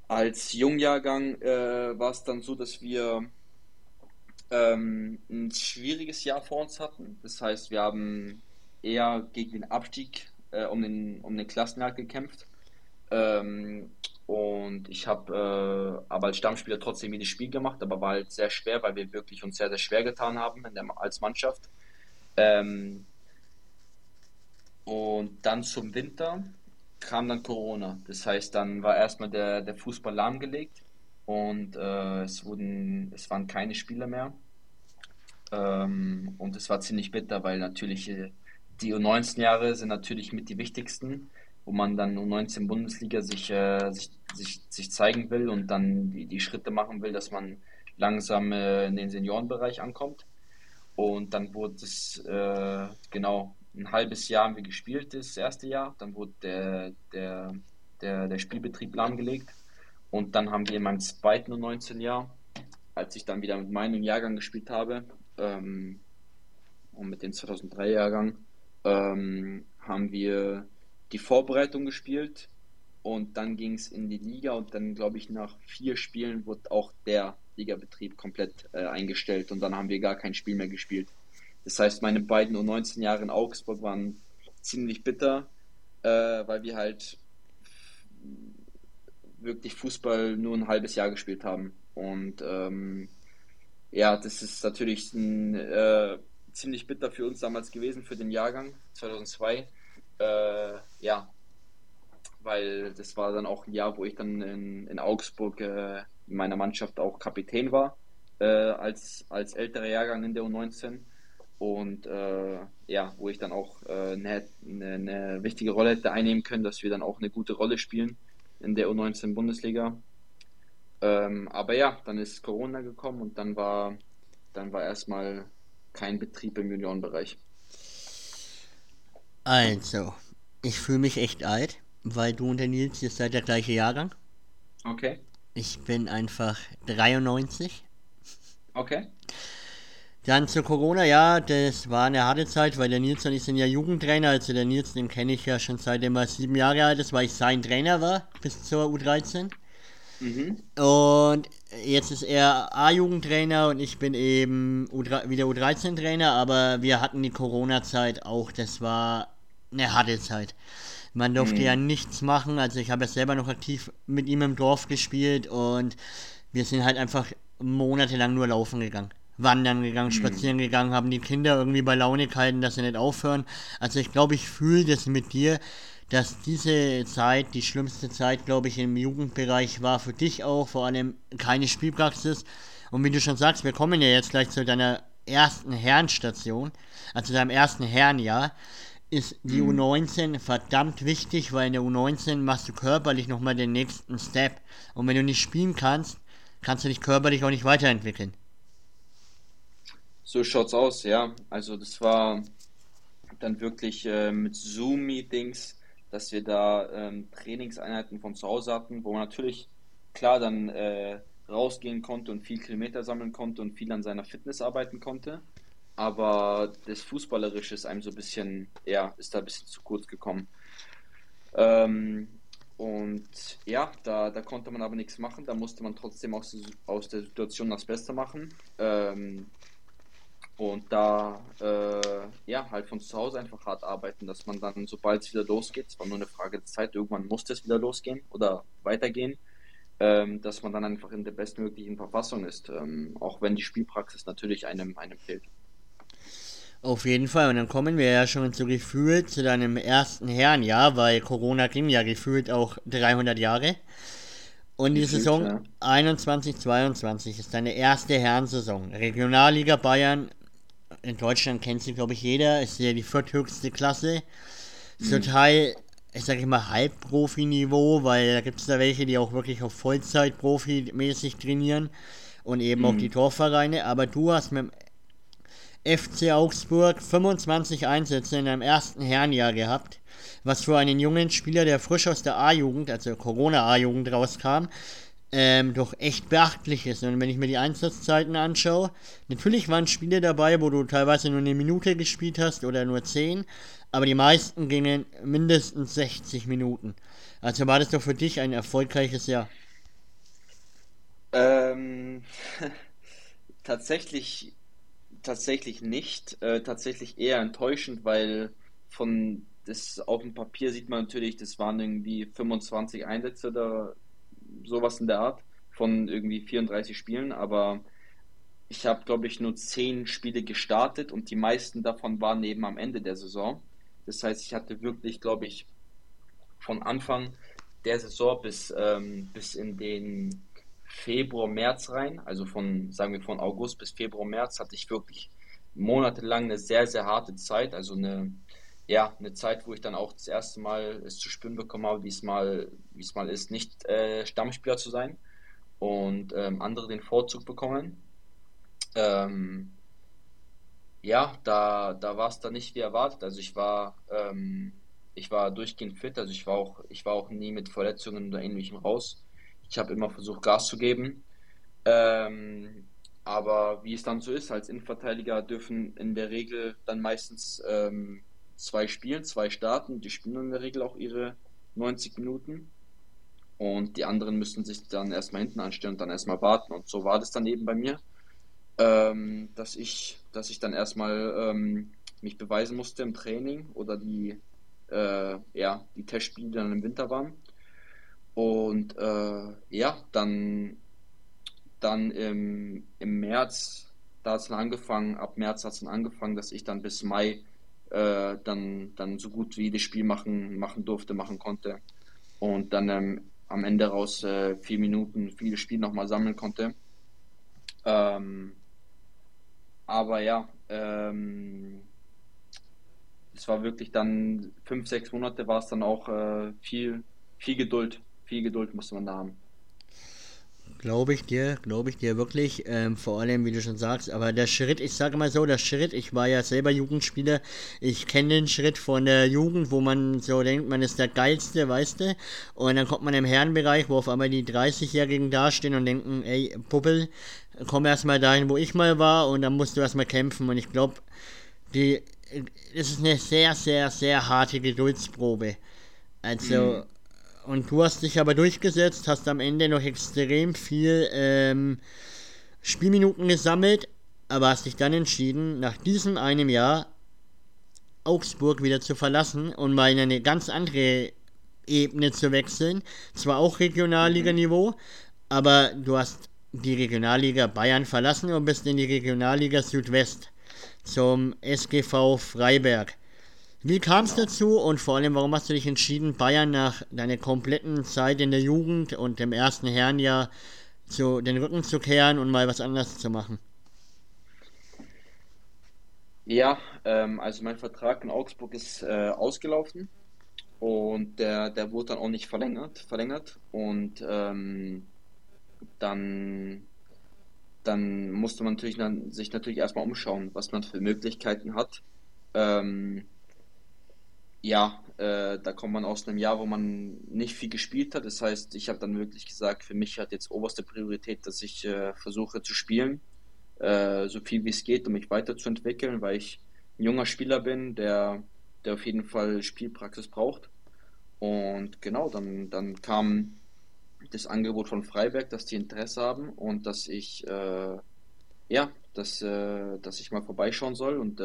Als Jungjahrgang war es dann so, dass wir ein schwieriges Jahr vor uns hatten. Das heißt, wir haben eher gegen den Abstieg um den Klassenerhalt gekämpft. Ähm, und ich habe aber als Stammspieler trotzdem jedes Spiel gemacht, aber war halt sehr schwer, weil wir wirklich uns sehr, sehr schwer getan haben als Mannschaft. Ähm, und dann zum Winter kam dann Corona. Das heißt, dann war erstmal der Fußball lahmgelegt und es waren keine Spieler mehr. Und es war ziemlich bitter, weil natürlich die U19-Jahre sind natürlich mit die wichtigsten, wo man dann U19 Bundesliga sich zeigen will und dann die Schritte machen will, dass man langsam in den Seniorenbereich ankommt. Und dann wurde es genau ein halbes Jahr haben wir gespielt, das erste Jahr. Dann wurde der Spielbetrieb lahmgelegt. Und dann haben wir in meinem zweiten U19-Jahr, als ich dann wieder mit meinem Jahrgang gespielt habe, ähm, und mit dem 2003-Jahrgang, haben wir die Vorbereitung gespielt und dann ging es in die Liga und dann, glaube ich, nach 4 Spielen wurde auch der Ligabetrieb komplett eingestellt und dann haben wir gar kein Spiel mehr gespielt. Das heißt, meine beiden U19 Jahre in Augsburg waren ziemlich bitter, weil wir halt wirklich Fußball nur ein halbes Jahr gespielt haben. Und ja, das ist natürlich ziemlich bitter für uns damals gewesen, für den Jahrgang 2002. Ja, weil das war dann auch ein Jahr, wo ich dann in Augsburg in meiner Mannschaft auch Kapitän war, als älterer Jahrgang in der U19. Und ja, wo ich dann auch eine wichtige Rolle hätte einnehmen können, dass wir dann auch eine gute Rolle spielen in der U19 Bundesliga. Aber ja, dann ist Corona gekommen und dann war erstmal kein Betrieb im Juniorenbereich. Also, ich fühle mich echt alt, weil du und der Nils, ihr seid der gleiche Jahrgang. Okay, Ich bin einfach 93. okay. Dann zu Corona, ja, das war eine harte Zeit, weil der Nils und ich sind ja Jugendtrainer. Also der Nils, den kenne ich ja schon seitdem er 7 Jahre alt ist, weil ich sein Trainer war bis zur U13. Mhm. Und jetzt ist er A-Jugendtrainer und ich bin eben wieder U13-Trainer, aber wir hatten die Corona-Zeit auch, das war eine harte Zeit. Man durfte ja Mhm. nichts machen, also ich habe ja selber noch aktiv mit ihm im Dorf gespielt und wir sind halt einfach monatelang nur laufen gegangen. Wandern gegangen, Mhm. spazieren gegangen, haben die Kinder irgendwie bei Laune gehalten, dass sie nicht aufhören. Also ich glaube, ich fühle das mit dir, dass diese Zeit, die schlimmste Zeit, glaube ich, im Jugendbereich war für dich auch, vor allem keine Spielpraxis. Und wie du schon sagst, wir kommen ja jetzt gleich zu deiner ersten Herrenstation, also deinem ersten Herrenjahr, ist die Mhm. U19 verdammt wichtig, weil in der U19 machst du körperlich nochmal den nächsten Step. Und wenn du nicht spielen kannst, kannst du dich körperlich auch nicht weiterentwickeln. So schaut's aus, ja. Also das war dann wirklich mit Zoom-Meetings, dass wir da Trainingseinheiten von zu Hause hatten, wo man natürlich klar dann rausgehen konnte und viel Kilometer sammeln konnte und viel an seiner Fitness arbeiten konnte. Aber das Fußballerische ist einem so ein bisschen, ja, ist da ein bisschen zu kurz gekommen. Ähm, und ja, da konnte man aber nichts machen. Da musste man trotzdem aus der Situation das Beste machen. Und da, ja, halt von zu Hause einfach hart arbeiten, dass man dann, sobald es wieder losgeht, es war nur eine Frage der Zeit, irgendwann musste es wieder losgehen oder weitergehen, dass man dann einfach in der bestmöglichen Verfassung ist, auch wenn die Spielpraxis natürlich einem fehlt. Auf jeden Fall. Und dann kommen wir ja schon so gefühlt zu deinem ersten Herrenjahr, weil Corona ging ja gefühlt auch 300 Jahre. Und die Gefühlt, Saison ja. 21-22 ist deine erste Herrensaison. Regionalliga Bayern, in Deutschland kennt sie, glaube ich, jeder, ist ja die vierthöchste Klasse. Zum Mhm. Teil, ich sage immer Halbprofi-Niveau, weil da gibt es da welche, die auch wirklich auf Vollzeit-Profi-mäßig trainieren und eben auch die Mhm. Torvereine. Aber du hast mit dem FC Augsburg 25 Einsätze in deinem ersten Herrenjahr gehabt, was für einen jungen Spieler, der frisch aus der A-Jugend, also Corona-A-Jugend rauskam, doch echt beachtlich ist. Und wenn ich mir die Einsatzzeiten anschaue, natürlich waren Spiele dabei, wo du teilweise nur eine Minute gespielt hast oder nur 10, aber die meisten gingen mindestens 60 Minuten. Also war das doch für dich ein erfolgreiches Jahr. Ähm, tatsächlich, tatsächlich nicht. Tatsächlich eher enttäuschend, weil von das auf dem Papier sieht man natürlich, das waren irgendwie 25 Einsätze oder sowas in der Art von irgendwie 34 Spielen, aber ich habe, glaube ich, nur 10 Spiele gestartet und die meisten davon waren eben am Ende der Saison. Das heißt, ich hatte wirklich, glaube ich, von Anfang der Saison bis in den Februar, März rein, also von, sagen wir, von August bis Februar, März, hatte ich wirklich monatelang eine sehr, sehr harte Zeit. Also eine Zeit, wo ich dann auch das erste Mal es zu spüren bekommen habe, wie es mal ist, nicht Stammspieler zu sein und andere den Vorzug bekommen. Ähm, ja, da war es dann nicht wie erwartet. Also ich war durchgehend fit, also ich war auch nie mit Verletzungen oder ähnlichem raus. Ich habe immer versucht, Gas zu geben. Ähm, aber wie es dann so ist, als Innenverteidiger dürfen in der Regel dann meistens zwei spielen, zwei starten. Die spielen in der Regel auch ihre 90 Minuten. Und die anderen müssen sich dann erstmal hinten anstellen und dann erstmal warten. Und so war das dann eben bei mir, dass ich dann erstmal mich beweisen musste im Training oder die Testspiele, die dann im Winter waren. Und dann im März, da hat es dann angefangen, ab März hat es dann angefangen, dass ich dann bis Mai dann so gut wie jedes Spiel machen durfte, machen konnte. Und dann am Ende raus 4 Minuten viele Spiele nochmal sammeln konnte. Ähm, aber ja, es war wirklich dann 5, 6 Monate war es dann auch viel Geduld musste man da haben. Glaube ich dir wirklich, vor allem, wie du schon sagst, aber der Schritt, ich sage mal so, der Schritt, ich war ja selber Jugendspieler, ich kenne den Schritt von der Jugend, wo man so denkt, man ist der Geilste, weißt du, und dann kommt man im Herrenbereich, wo auf einmal die 30-Jährigen dastehen und denken, ey, Puppel, komm erstmal dahin, wo ich mal war, und dann musst du erstmal kämpfen, und ich glaube, die, es ist eine sehr, sehr, sehr harte Geduldsprobe. Also, Mm, und du hast dich aber durchgesetzt, hast am Ende noch extrem viel Spielminuten gesammelt, aber hast dich dann entschieden, nach diesem einem Jahr Augsburg wieder zu verlassen und mal in eine ganz andere Ebene zu wechseln. Zwar auch mhm. Regionalliganiveau, aber du hast die Regionalliga Bayern verlassen und bist in die Regionalliga Südwest zum SGV Freiberg. Wie kam es Genau. dazu und vor allem, warum hast du dich entschieden, Bayern nach deiner kompletten Zeit in der Jugend und dem ersten Herrenjahr den Rücken zu kehren und mal was anderes zu machen? Ja, also mein Vertrag in Augsburg ist ausgelaufen und der wurde dann auch nicht verlängert und dann, dann musste man sich natürlich erstmal umschauen, was man für Möglichkeiten hat. Ähm, da kommt man aus einem Jahr, wo man nicht viel gespielt hat. Das heißt, ich habe dann wirklich gesagt, für mich hat jetzt oberste Priorität, dass ich versuche zu spielen, so viel wie es geht, um mich weiterzuentwickeln, weil ich ein junger Spieler bin, der auf jeden Fall Spielpraxis braucht. Und genau, dann kam das Angebot von Freiberg, dass die Interesse haben und dass ich mal vorbeischauen soll. Und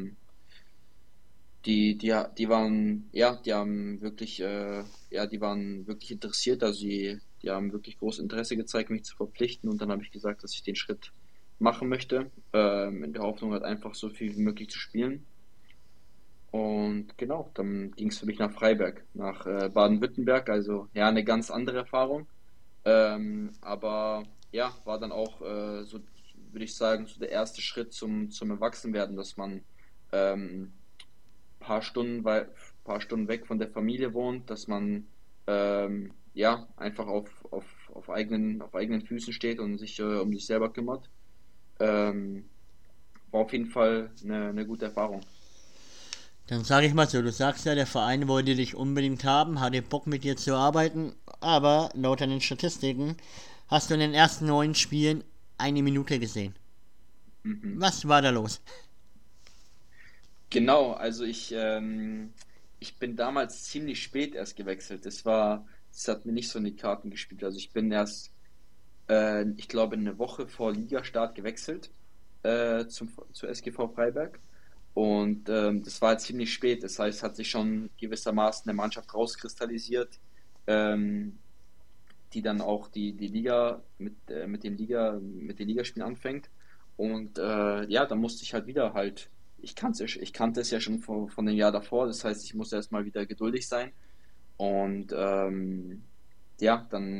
die haben wirklich, die waren wirklich interessiert, also die haben wirklich großes Interesse gezeigt, mich zu verpflichten und dann habe ich gesagt, dass ich den Schritt machen möchte, in der Hoffnung halt einfach so viel wie möglich zu spielen. Und genau, dann ging es für mich nach Freiberg, nach Baden-Württemberg, also ja, eine ganz andere Erfahrung. Aber ja, war dann auch, so würde ich sagen, so der erste Schritt zum Erwachsenwerden, dass man ähm, paar Stunden weg von der Familie wohnt, dass man einfach auf eigenen Füßen steht und sich um sich selber kümmert. Ähm, war auf jeden Fall eine gute Erfahrung. Dann sage ich mal so, du sagst ja, der Verein wollte dich unbedingt haben, hatte Bock mit dir zu arbeiten, aber laut deinen Statistiken hast du in den ersten 9 Spielen eine Minute gesehen. Mhm. Was war da los? Genau, also ich bin damals ziemlich spät erst gewechselt. Das hat mir nicht so in die Karten gespielt. Also ich bin erst ich glaube, eine Woche vor Ligastart gewechselt zur SGV Freiberg. Und das war ziemlich spät. Das heißt, hat sich schon gewissermaßen eine Mannschaft rauskristallisiert, ähm, die dann auch die Liga mit den Ligaspielen anfängt. Und ja, da musste ich halt wieder halt, ich kannte es ja schon von dem Jahr davor, das heißt, ich musste erstmal wieder geduldig sein. Und ja, dann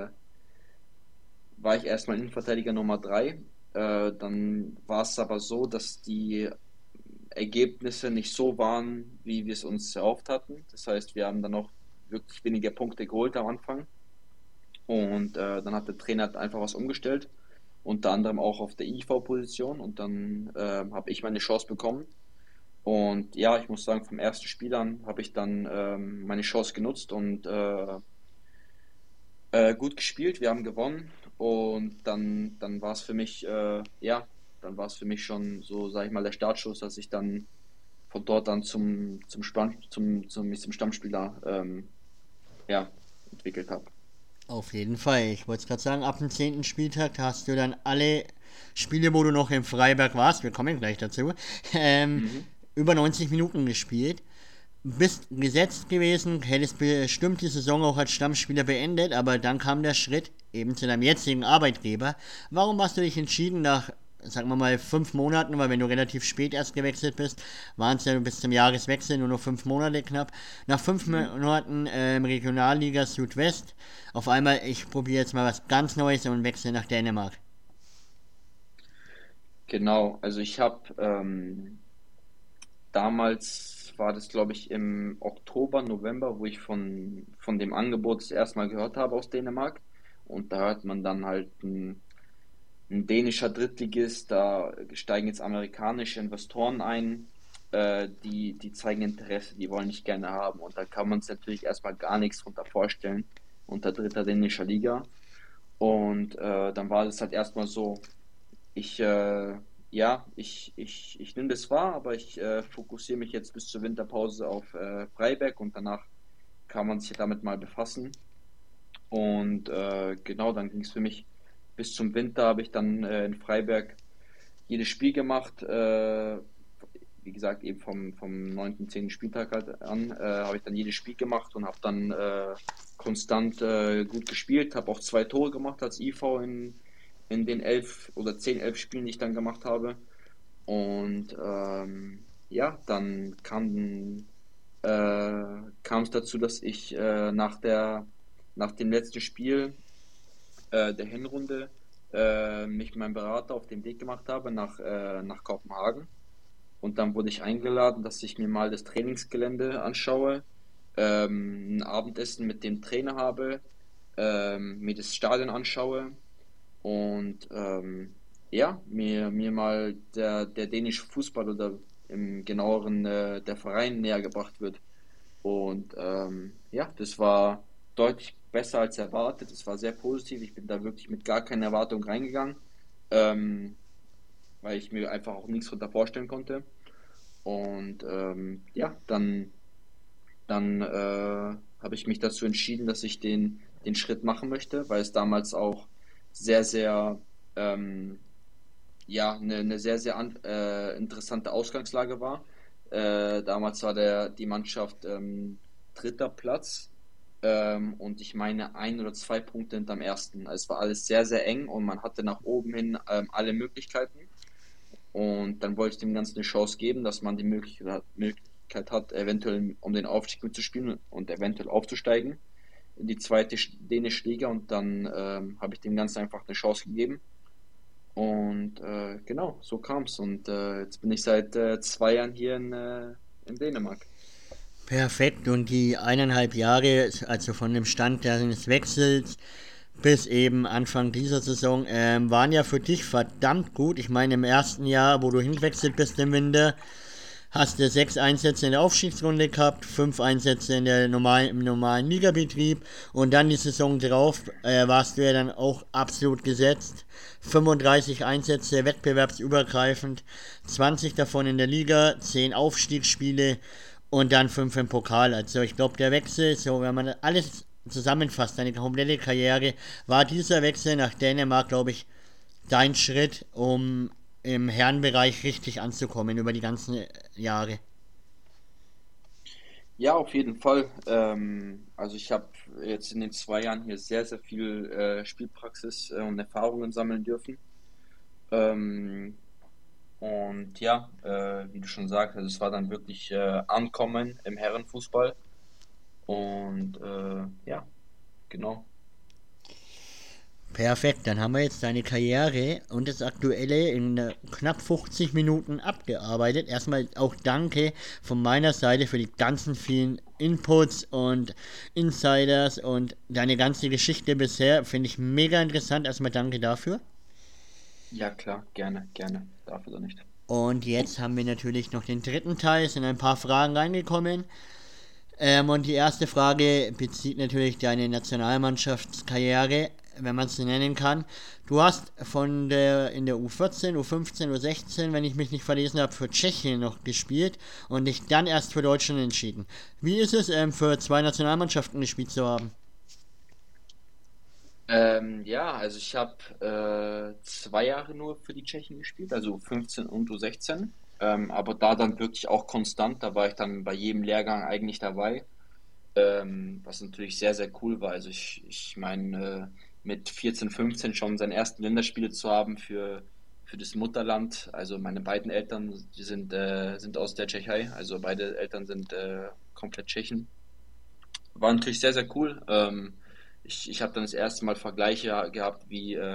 war ich erstmal Innenverteidiger Nummer 3. Dann war es aber so, dass die Ergebnisse nicht so waren, wie wir es uns erhofft hatten. Das heißt, wir haben dann noch wirklich wenige Punkte geholt am Anfang. Und dann hat der Trainer einfach was umgestellt, unter anderem auch auf der IV-Position. Und dann habe ich meine Chance bekommen. Und ja, ich muss sagen, vom ersten Spiel an habe ich dann meine Chance genutzt und gut gespielt. Wir haben gewonnen. Und dann war es für mich, ja, dann war es für mich schon so, sag ich mal, der Startschuss, dass ich dann von dort an mich zum Stammspieler ja, entwickelt habe. Auf jeden Fall. Ich wollte es gerade sagen, ab dem 10. Spieltag hast du dann alle Spiele, wo du noch im Freiberg warst, wir kommen gleich dazu, Mhm. über 90 Minuten gespielt. Bist gesetzt gewesen, hättest bestimmt die Saison auch als Stammspieler beendet, aber dann kam der Schritt eben zu deinem jetzigen Arbeitgeber. Warum hast du dich entschieden, nach, sagen wir mal, 5 Monaten, weil wenn du relativ spät erst gewechselt bist, waren es ja bis zum Jahreswechsel nur noch 5 Monate knapp, nach 5 Mhm. Monaten Regionalliga Südwest, auf einmal, ich probiere jetzt mal was ganz Neues und wechsle nach Dänemark. Genau, also ich habe damals war das, glaube ich, im Oktober, November, wo ich von dem Angebot das erste Mal gehört habe aus Dänemark. Und da hört man dann halt ein dänischer Drittligist, da steigen jetzt amerikanische Investoren ein, die zeigen Interesse, die wollen dich gerne haben. Und da kann man sich natürlich erstmal gar nichts drunter vorstellen, unter dritter dänischer Liga. Und dann war das halt erstmal so, ich, ja, ich nehme das wahr, aber ich fokussiere mich jetzt bis zur Winterpause auf Freiberg und danach kann man sich damit mal befassen. Und genau, dann ging es für mich bis zum Winter, habe ich dann in Freiberg jedes Spiel gemacht. Wie gesagt, eben vom 9., 10. Spieltag halt an, habe ich dann jedes Spiel gemacht und habe dann konstant gut gespielt, habe auch 2 Tore gemacht als IV in den 11 Spielen, die ich dann gemacht habe. Und ja, dann kam es dazu, dass ich nach dem letzten Spiel der Hinrunde mich mit meinem Berater auf den Weg gemacht habe nach Kopenhagen. Und dann wurde ich eingeladen, dass ich mir mal das Trainingsgelände anschaue, ein Abendessen mit dem Trainer habe, mir das Stadion anschaue und ja, mir mal der dänische Fußball oder im genaueren der Verein näher gebracht wird. Und ja, das war deutlich besser als erwartet. Es war sehr positiv. Ich bin da wirklich mit gar keiner Erwartung reingegangen, ähm, weil ich mir einfach auch nichts darunter vorstellen konnte. Und ja, dann habe ich mich dazu entschieden, dass ich den Schritt machen möchte, weil es damals auch sehr, sehr, ähm, ja, eine sehr, sehr interessante Ausgangslage war. Damals war die Mannschaft dritter Platz und ich meine 1 oder 2 Punkte hinterm ersten. Also es war alles sehr, sehr eng und man hatte nach oben hin alle Möglichkeiten. Und dann wollte ich dem Ganzen eine Chance geben, dass man die Möglichkeit hat, eventuell um den Aufstieg mitzuspielen und eventuell aufzusteigen in die zweite dänische Liga. Und dann habe ich dem Ganzen einfach eine Chance gegeben. Und genau, so kam es. Und jetzt bin ich seit 2 Jahren hier in Dänemark. Perfekt, und die 1,5 Jahre, also von dem Stand deines Wechsels bis eben Anfang dieser Saison, waren ja für dich verdammt gut. Ich meine, im ersten Jahr, wo du hingewechselt bist im Winter, hast du 6 Einsätze in der Aufstiegsrunde gehabt, 5 Einsätze im normalen Ligabetrieb, und dann die Saison drauf warst du ja dann auch absolut gesetzt. 35 Einsätze wettbewerbsübergreifend, 20 davon in der Liga, 10 Aufstiegsspiele und dann 5 im Pokal. Also ich glaube, der Wechsel, so wenn man alles zusammenfasst, deine komplette Karriere, war dieser Wechsel nach Dänemark, glaube ich, dein Schritt, um im Herrenbereich richtig anzukommen über die ganzen Jahre. Ja, auf jeden Fall. Also ich habe jetzt in den 2 Jahren hier sehr, sehr viel Spielpraxis und Erfahrungen sammeln dürfen. Ähm, und ja, wie du schon sagst, also es war dann wirklich Ankommen im Herrenfußball. Und ja, genau. Perfekt, dann haben wir jetzt deine Karriere und das Aktuelle in knapp 50 Minuten abgearbeitet. Erstmal auch danke von meiner Seite für die ganzen vielen Inputs und Insiders und deine ganze Geschichte bisher. Finde ich mega interessant. Erstmal danke dafür. Ja, klar, gerne, gerne. Dafür doch nicht. Und jetzt haben wir natürlich noch den dritten Teil. Es sind ein paar Fragen reingekommen. Und die erste Frage bezieht natürlich deine Nationalmannschaftskarriere, wenn man es so nennen kann. Du hast in der U14, U15, U16, wenn ich mich nicht verlesen habe, für Tschechien noch gespielt und dich dann erst für Deutschland entschieden. Wie ist es, für zwei Nationalmannschaften gespielt zu haben? Ja, also ich habe 2 Jahre nur für die Tschechen gespielt, also 15 und U16. Aber da dann wirklich auch konstant, da war ich dann bei jedem Lehrgang eigentlich dabei, was natürlich sehr, sehr cool war. Also ich meine, mit 14, 15 schon seine ersten Länderspiele zu haben für das Mutterland. Also meine beiden Eltern, die sind aus der Tschechei, also beide Eltern sind komplett Tschechen. War natürlich sehr, sehr cool. Ich habe dann das erste Mal Vergleiche gehabt,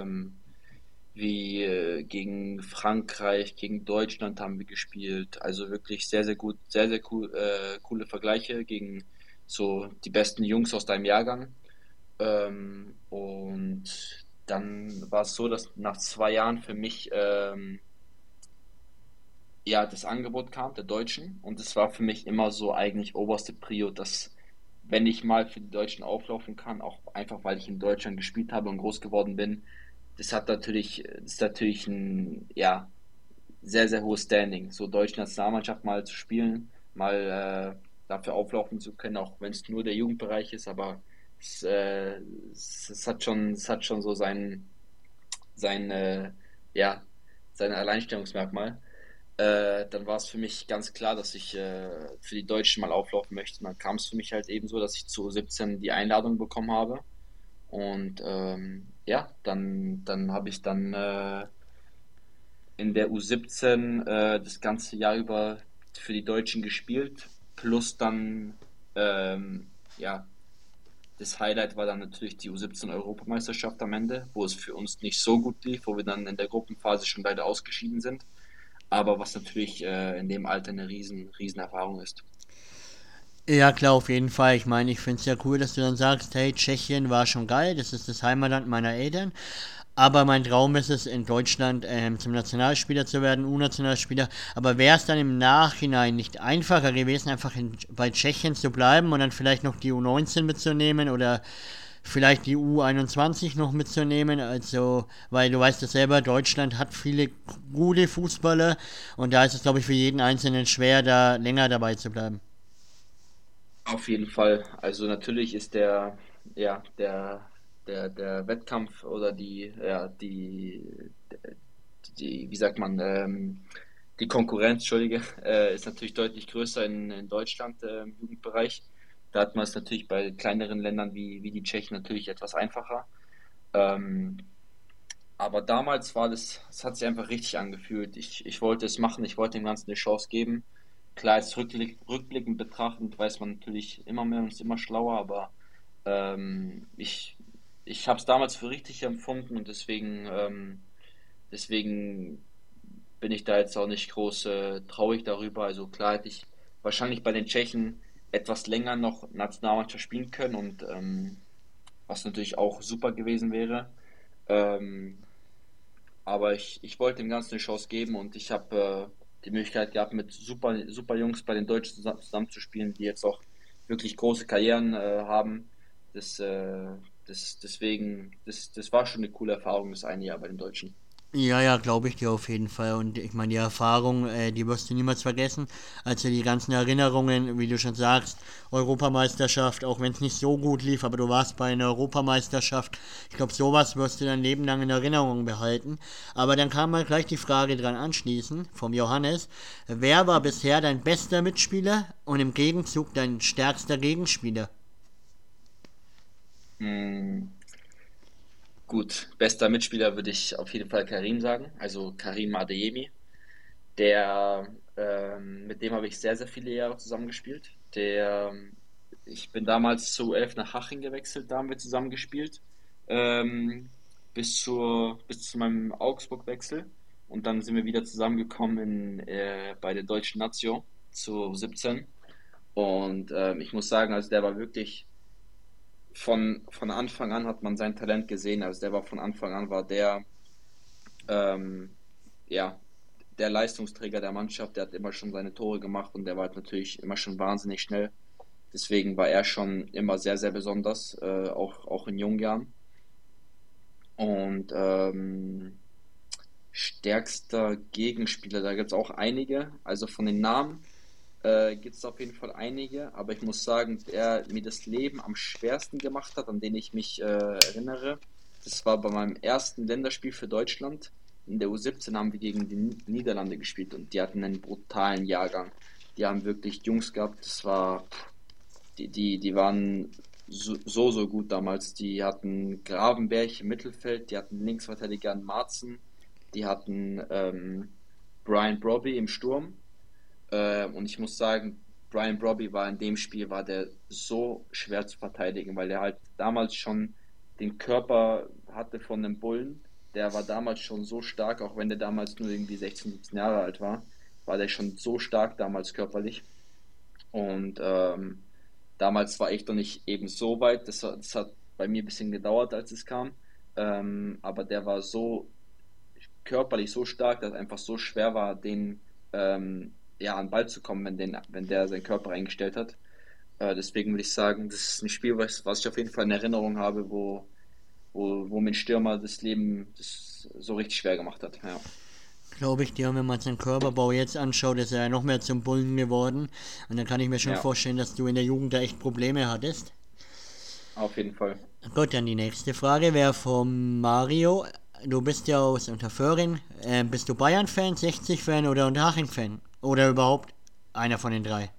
wie gegen Frankreich, gegen Deutschland haben wir gespielt. Also wirklich sehr, sehr gut, sehr, sehr cool, coole Vergleiche gegen so die besten Jungs aus deinem Jahrgang. Und dann war es so, dass nach 2 Jahren für mich ja das Angebot kam, der Deutschen. Und es war für mich immer so eigentlich oberste Prio, dass wenn ich mal für die Deutschen auflaufen kann, auch einfach weil ich in Deutschland gespielt habe und groß geworden bin, das ist natürlich ein ja, sehr, sehr hohes Standing. So deutsche Nationalmannschaft mal zu spielen, mal dafür auflaufen zu können, auch wenn es nur der Jugendbereich ist, aber es hat schon so sein, ja, sein Alleinstellungsmerkmal. Dann war es für mich ganz klar, dass ich für die Deutschen mal auflaufen möchte. Und dann kam es für mich halt eben so, dass ich zu 17 die Einladung bekommen habe. Und ja, dann habe ich dann in der U17 das ganze Jahr über für die Deutschen gespielt. Plus dann, ja, das Highlight war dann natürlich die U17-Europameisterschaft am Ende, wo es für uns nicht so gut lief, wo wir dann in der Gruppenphase schon leider ausgeschieden sind. Aber was natürlich in dem Alter eine riesen Erfahrung ist. Ja, klar, auf jeden Fall. Ich meine, ich finde es ja cool, dass du dann sagst, hey, Tschechien war schon geil, das ist das Heimatland meiner Eltern. Aber mein Traum ist es, in Deutschland zum Nationalspieler zu werden, U-Nationalspieler. Aber wäre es dann im Nachhinein nicht einfacher gewesen, einfach bei Tschechien zu bleiben und dann vielleicht noch die U19 mitzunehmen oder vielleicht die U21 noch mitzunehmen? Also, weil du weißt ja selber, Deutschland hat viele gute Fußballer und da ist es, glaube ich, für jeden Einzelnen schwer, da länger dabei zu bleiben. Auf jeden Fall. Also natürlich ist ja, der Wettkampf oder wie sagt man, die Konkurrenz, Entschuldige, ist natürlich deutlich größer in Deutschland im Jugendbereich. Da hat man es natürlich bei kleineren Ländern wie die Tschechen natürlich etwas einfacher. Ähm, aber damals es hat sich einfach richtig angefühlt. Ich wollte es machen, ich wollte dem Ganzen eine Chance geben. Klar, jetzt rückblickend betrachtend weiß man natürlich immer mehr und ist immer schlauer, aber ähm, ich, ich habe es damals für richtig empfunden und deswegen bin ich da jetzt auch nicht groß traurig darüber. Also klar hätte ich wahrscheinlich bei den Tschechen etwas länger noch Nationalmannschaft spielen können und was natürlich auch super gewesen wäre. Ähm, aber ich wollte dem Ganzen eine Chance geben und ich habe die Möglichkeit gehabt, mit super Jungs bei den Deutschen zusammenzuspielen, die jetzt auch wirklich große Karrieren haben. Das, äh, das war schon eine coole Erfahrung, das eine Jahr bei den Deutschen. Ja, ja, glaube ich dir auf jeden Fall. Und ich meine, die Erfahrung, die wirst du niemals vergessen. Also die ganzen Erinnerungen, wie du schon sagst, Europameisterschaft, auch wenn es nicht so gut lief, aber du warst bei einer Europameisterschaft. Ich glaube, sowas wirst du dein Leben lang in Erinnerung behalten. Aber dann kam mal gleich die Frage dran anschließen, vom Johannes. Wer war bisher dein bester Mitspieler und im Gegenzug dein stärkster Gegenspieler? Hm, gut, bester Mitspieler würde ich auf jeden Fall Karim sagen, also Karim Adeyemi. Mit dem habe ich sehr, sehr viele Jahre zusammengespielt. Ich bin damals zu U11 nach Haching gewechselt, da haben wir zusammen gespielt, ähm, bis zu meinem Augsburg-Wechsel. Und dann sind wir wieder zusammengekommen bei der deutschen Nation zu 17. Und ich muss sagen, also der war wirklich von Anfang an hat man sein Talent gesehen. Also der war von Anfang an war ähm, ja, der Leistungsträger der Mannschaft. Der hat immer schon seine Tore gemacht und der war halt natürlich immer schon wahnsinnig schnell. Deswegen war er schon immer sehr, sehr besonders, auch in jungen Jahren. Und stärkster Gegenspieler, da gibt es auch einige. Also von den Namen gibt es auf jeden Fall einige, aber ich muss sagen, der mir das Leben am schwersten gemacht hat, an den ich mich erinnere, das war bei meinem ersten Länderspiel für Deutschland. In der U17 haben wir gegen die Niederlande gespielt und die hatten einen brutalen Jahrgang. Die haben wirklich Jungs gehabt, die waren so gut damals. Die hatten Gravenberch im Mittelfeld, die hatten Linksverteidiger Marzen, die hatten Brian Brobby im Sturm. Und ich muss sagen, Brian Brobby war in dem Spiel war der so schwer zu verteidigen, weil er halt damals schon den Körper hatte von einem Bullen. Der war damals schon so stark, auch wenn der damals nur irgendwie 16, 17 Jahre alt war der schon so stark damals körperlich. Und damals war ich noch nicht eben so weit. Das hat bei mir ein bisschen gedauert, als es kam. Aber der war so körperlich so stark, dass es einfach so schwer war, den ja, an den Ball zu kommen, wenn der seinen Körper eingestellt hat. Deswegen würde ich sagen, das ist ein Spiel, was ich auf jeden Fall in Erinnerung habe, wo mir ein Stürmer das so richtig schwer gemacht hat. Ja, Glaube ich dir, wenn man seinen Körperbau jetzt anschaut, ist er ja noch mehr zum Bullen geworden. Und dann kann ich mir schon ja, vorstellen, dass du in der Jugend da echt Probleme hattest. auf jeden Fall. Gut, dann die nächste Frage wäre von Mario. Du bist ja aus Unterföhring. Bist du Bayern-Fan, 60-Fan oder Unterhaching-Fan? Oder überhaupt einer von den drei?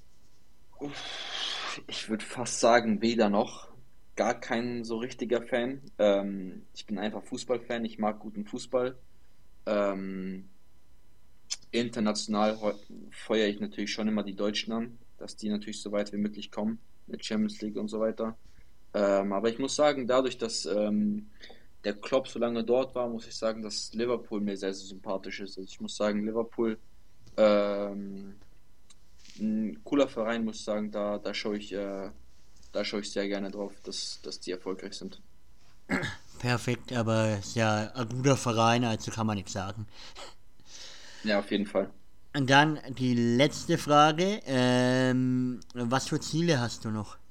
Ich würde fast sagen, weder noch. Gar kein so richtiger Fan. Ich bin einfach Fußballfan. Ich mag guten Fußball. Ähm, International feuere ich natürlich schon immer die Deutschen an, dass die natürlich so weit wie möglich kommen mit Champions League und so weiter. Aber ich muss sagen, dadurch, dass der Klopp so lange dort war, muss ich sagen, dass Liverpool mir sehr, sehr sympathisch ist. Also ich muss sagen, Liverpool ähm, ein cooler Verein, muss ich sagen, da schaue ich sehr gerne drauf, dass die erfolgreich sind. Perfekt, aber ist ja ein guter Verein, also kann man nichts sagen. Ja, auf jeden Fall. Und dann die letzte Frage. Was für Ziele hast du noch?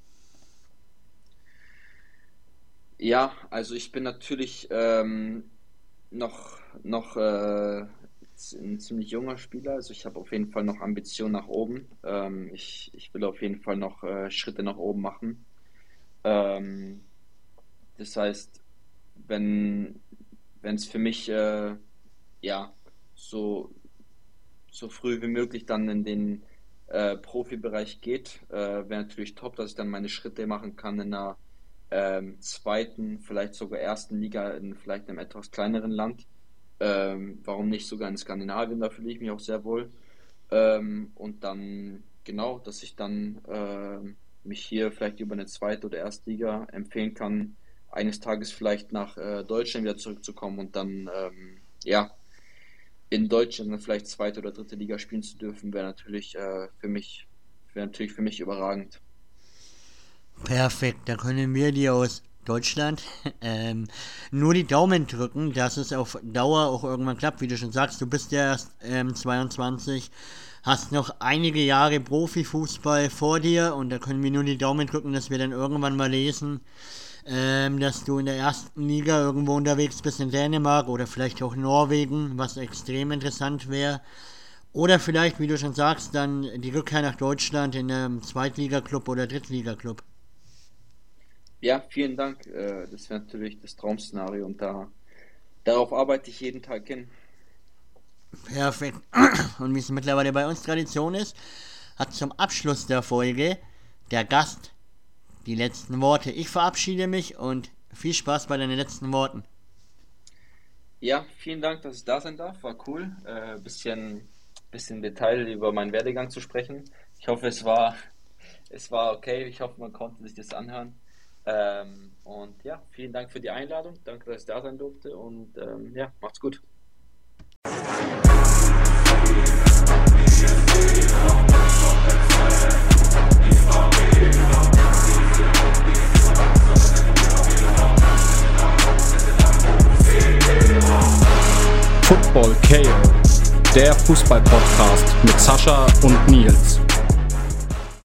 Ja, also ich bin natürlich noch ein ziemlich junger Spieler, also ich habe auf jeden Fall noch Ambitionen nach oben. Ich will auf jeden Fall noch Schritte nach oben machen. Ähm, Das heißt, wenn wenn es für mich ja so so früh wie möglich dann in den Profibereich geht, wäre natürlich top, dass ich dann meine Schritte machen kann in einer zweiten, vielleicht sogar ersten Liga in vielleicht einem etwas kleineren Land. Warum nicht sogar in Skandinavien, da fühle ich mich auch sehr wohl. Und dann, genau, dass ich dann mich hier vielleicht über eine zweite oder erste Liga empfehlen kann, eines Tages vielleicht nach Deutschland wieder zurückzukommen und dann, ja, in Deutschland dann vielleicht zweite oder dritte Liga spielen zu dürfen, wäre natürlich für mich überragend. Perfekt, da können wir dir aus Deutschland nur die Daumen drücken, dass es auf Dauer auch irgendwann klappt. Wie du schon sagst, du bist ja erst 22, hast noch einige Jahre Profifußball vor dir und da können wir nur die Daumen drücken, dass wir dann irgendwann mal lesen, dass du in der ersten Liga irgendwo unterwegs bist in Dänemark oder vielleicht auch Norwegen, was extrem interessant wäre. Oder vielleicht, wie du schon sagst, dann die Rückkehr nach Deutschland in einem Zweitligaklub oder Drittligaklub. Ja, vielen Dank. Das wäre natürlich das Traum-Szenario und darauf arbeite ich jeden Tag hin. Perfekt. Und wie es mittlerweile bei uns Tradition ist, hat zum Abschluss der Folge der Gast die letzten Worte. Ich verabschiede mich und viel Spaß bei deinen letzten Worten. Ja, vielen Dank, dass ich da sein darf. War cool. Bisschen Detail über meinen Werdegang zu sprechen. Ich hoffe, es war okay. Ich hoffe, man konnte sich das anhören. Und ja, vielen Dank für die Einladung. Danke, dass ich da sein durfte. Und ja, macht's gut. Football KO, der Fußball-Podcast mit Sascha und Nils.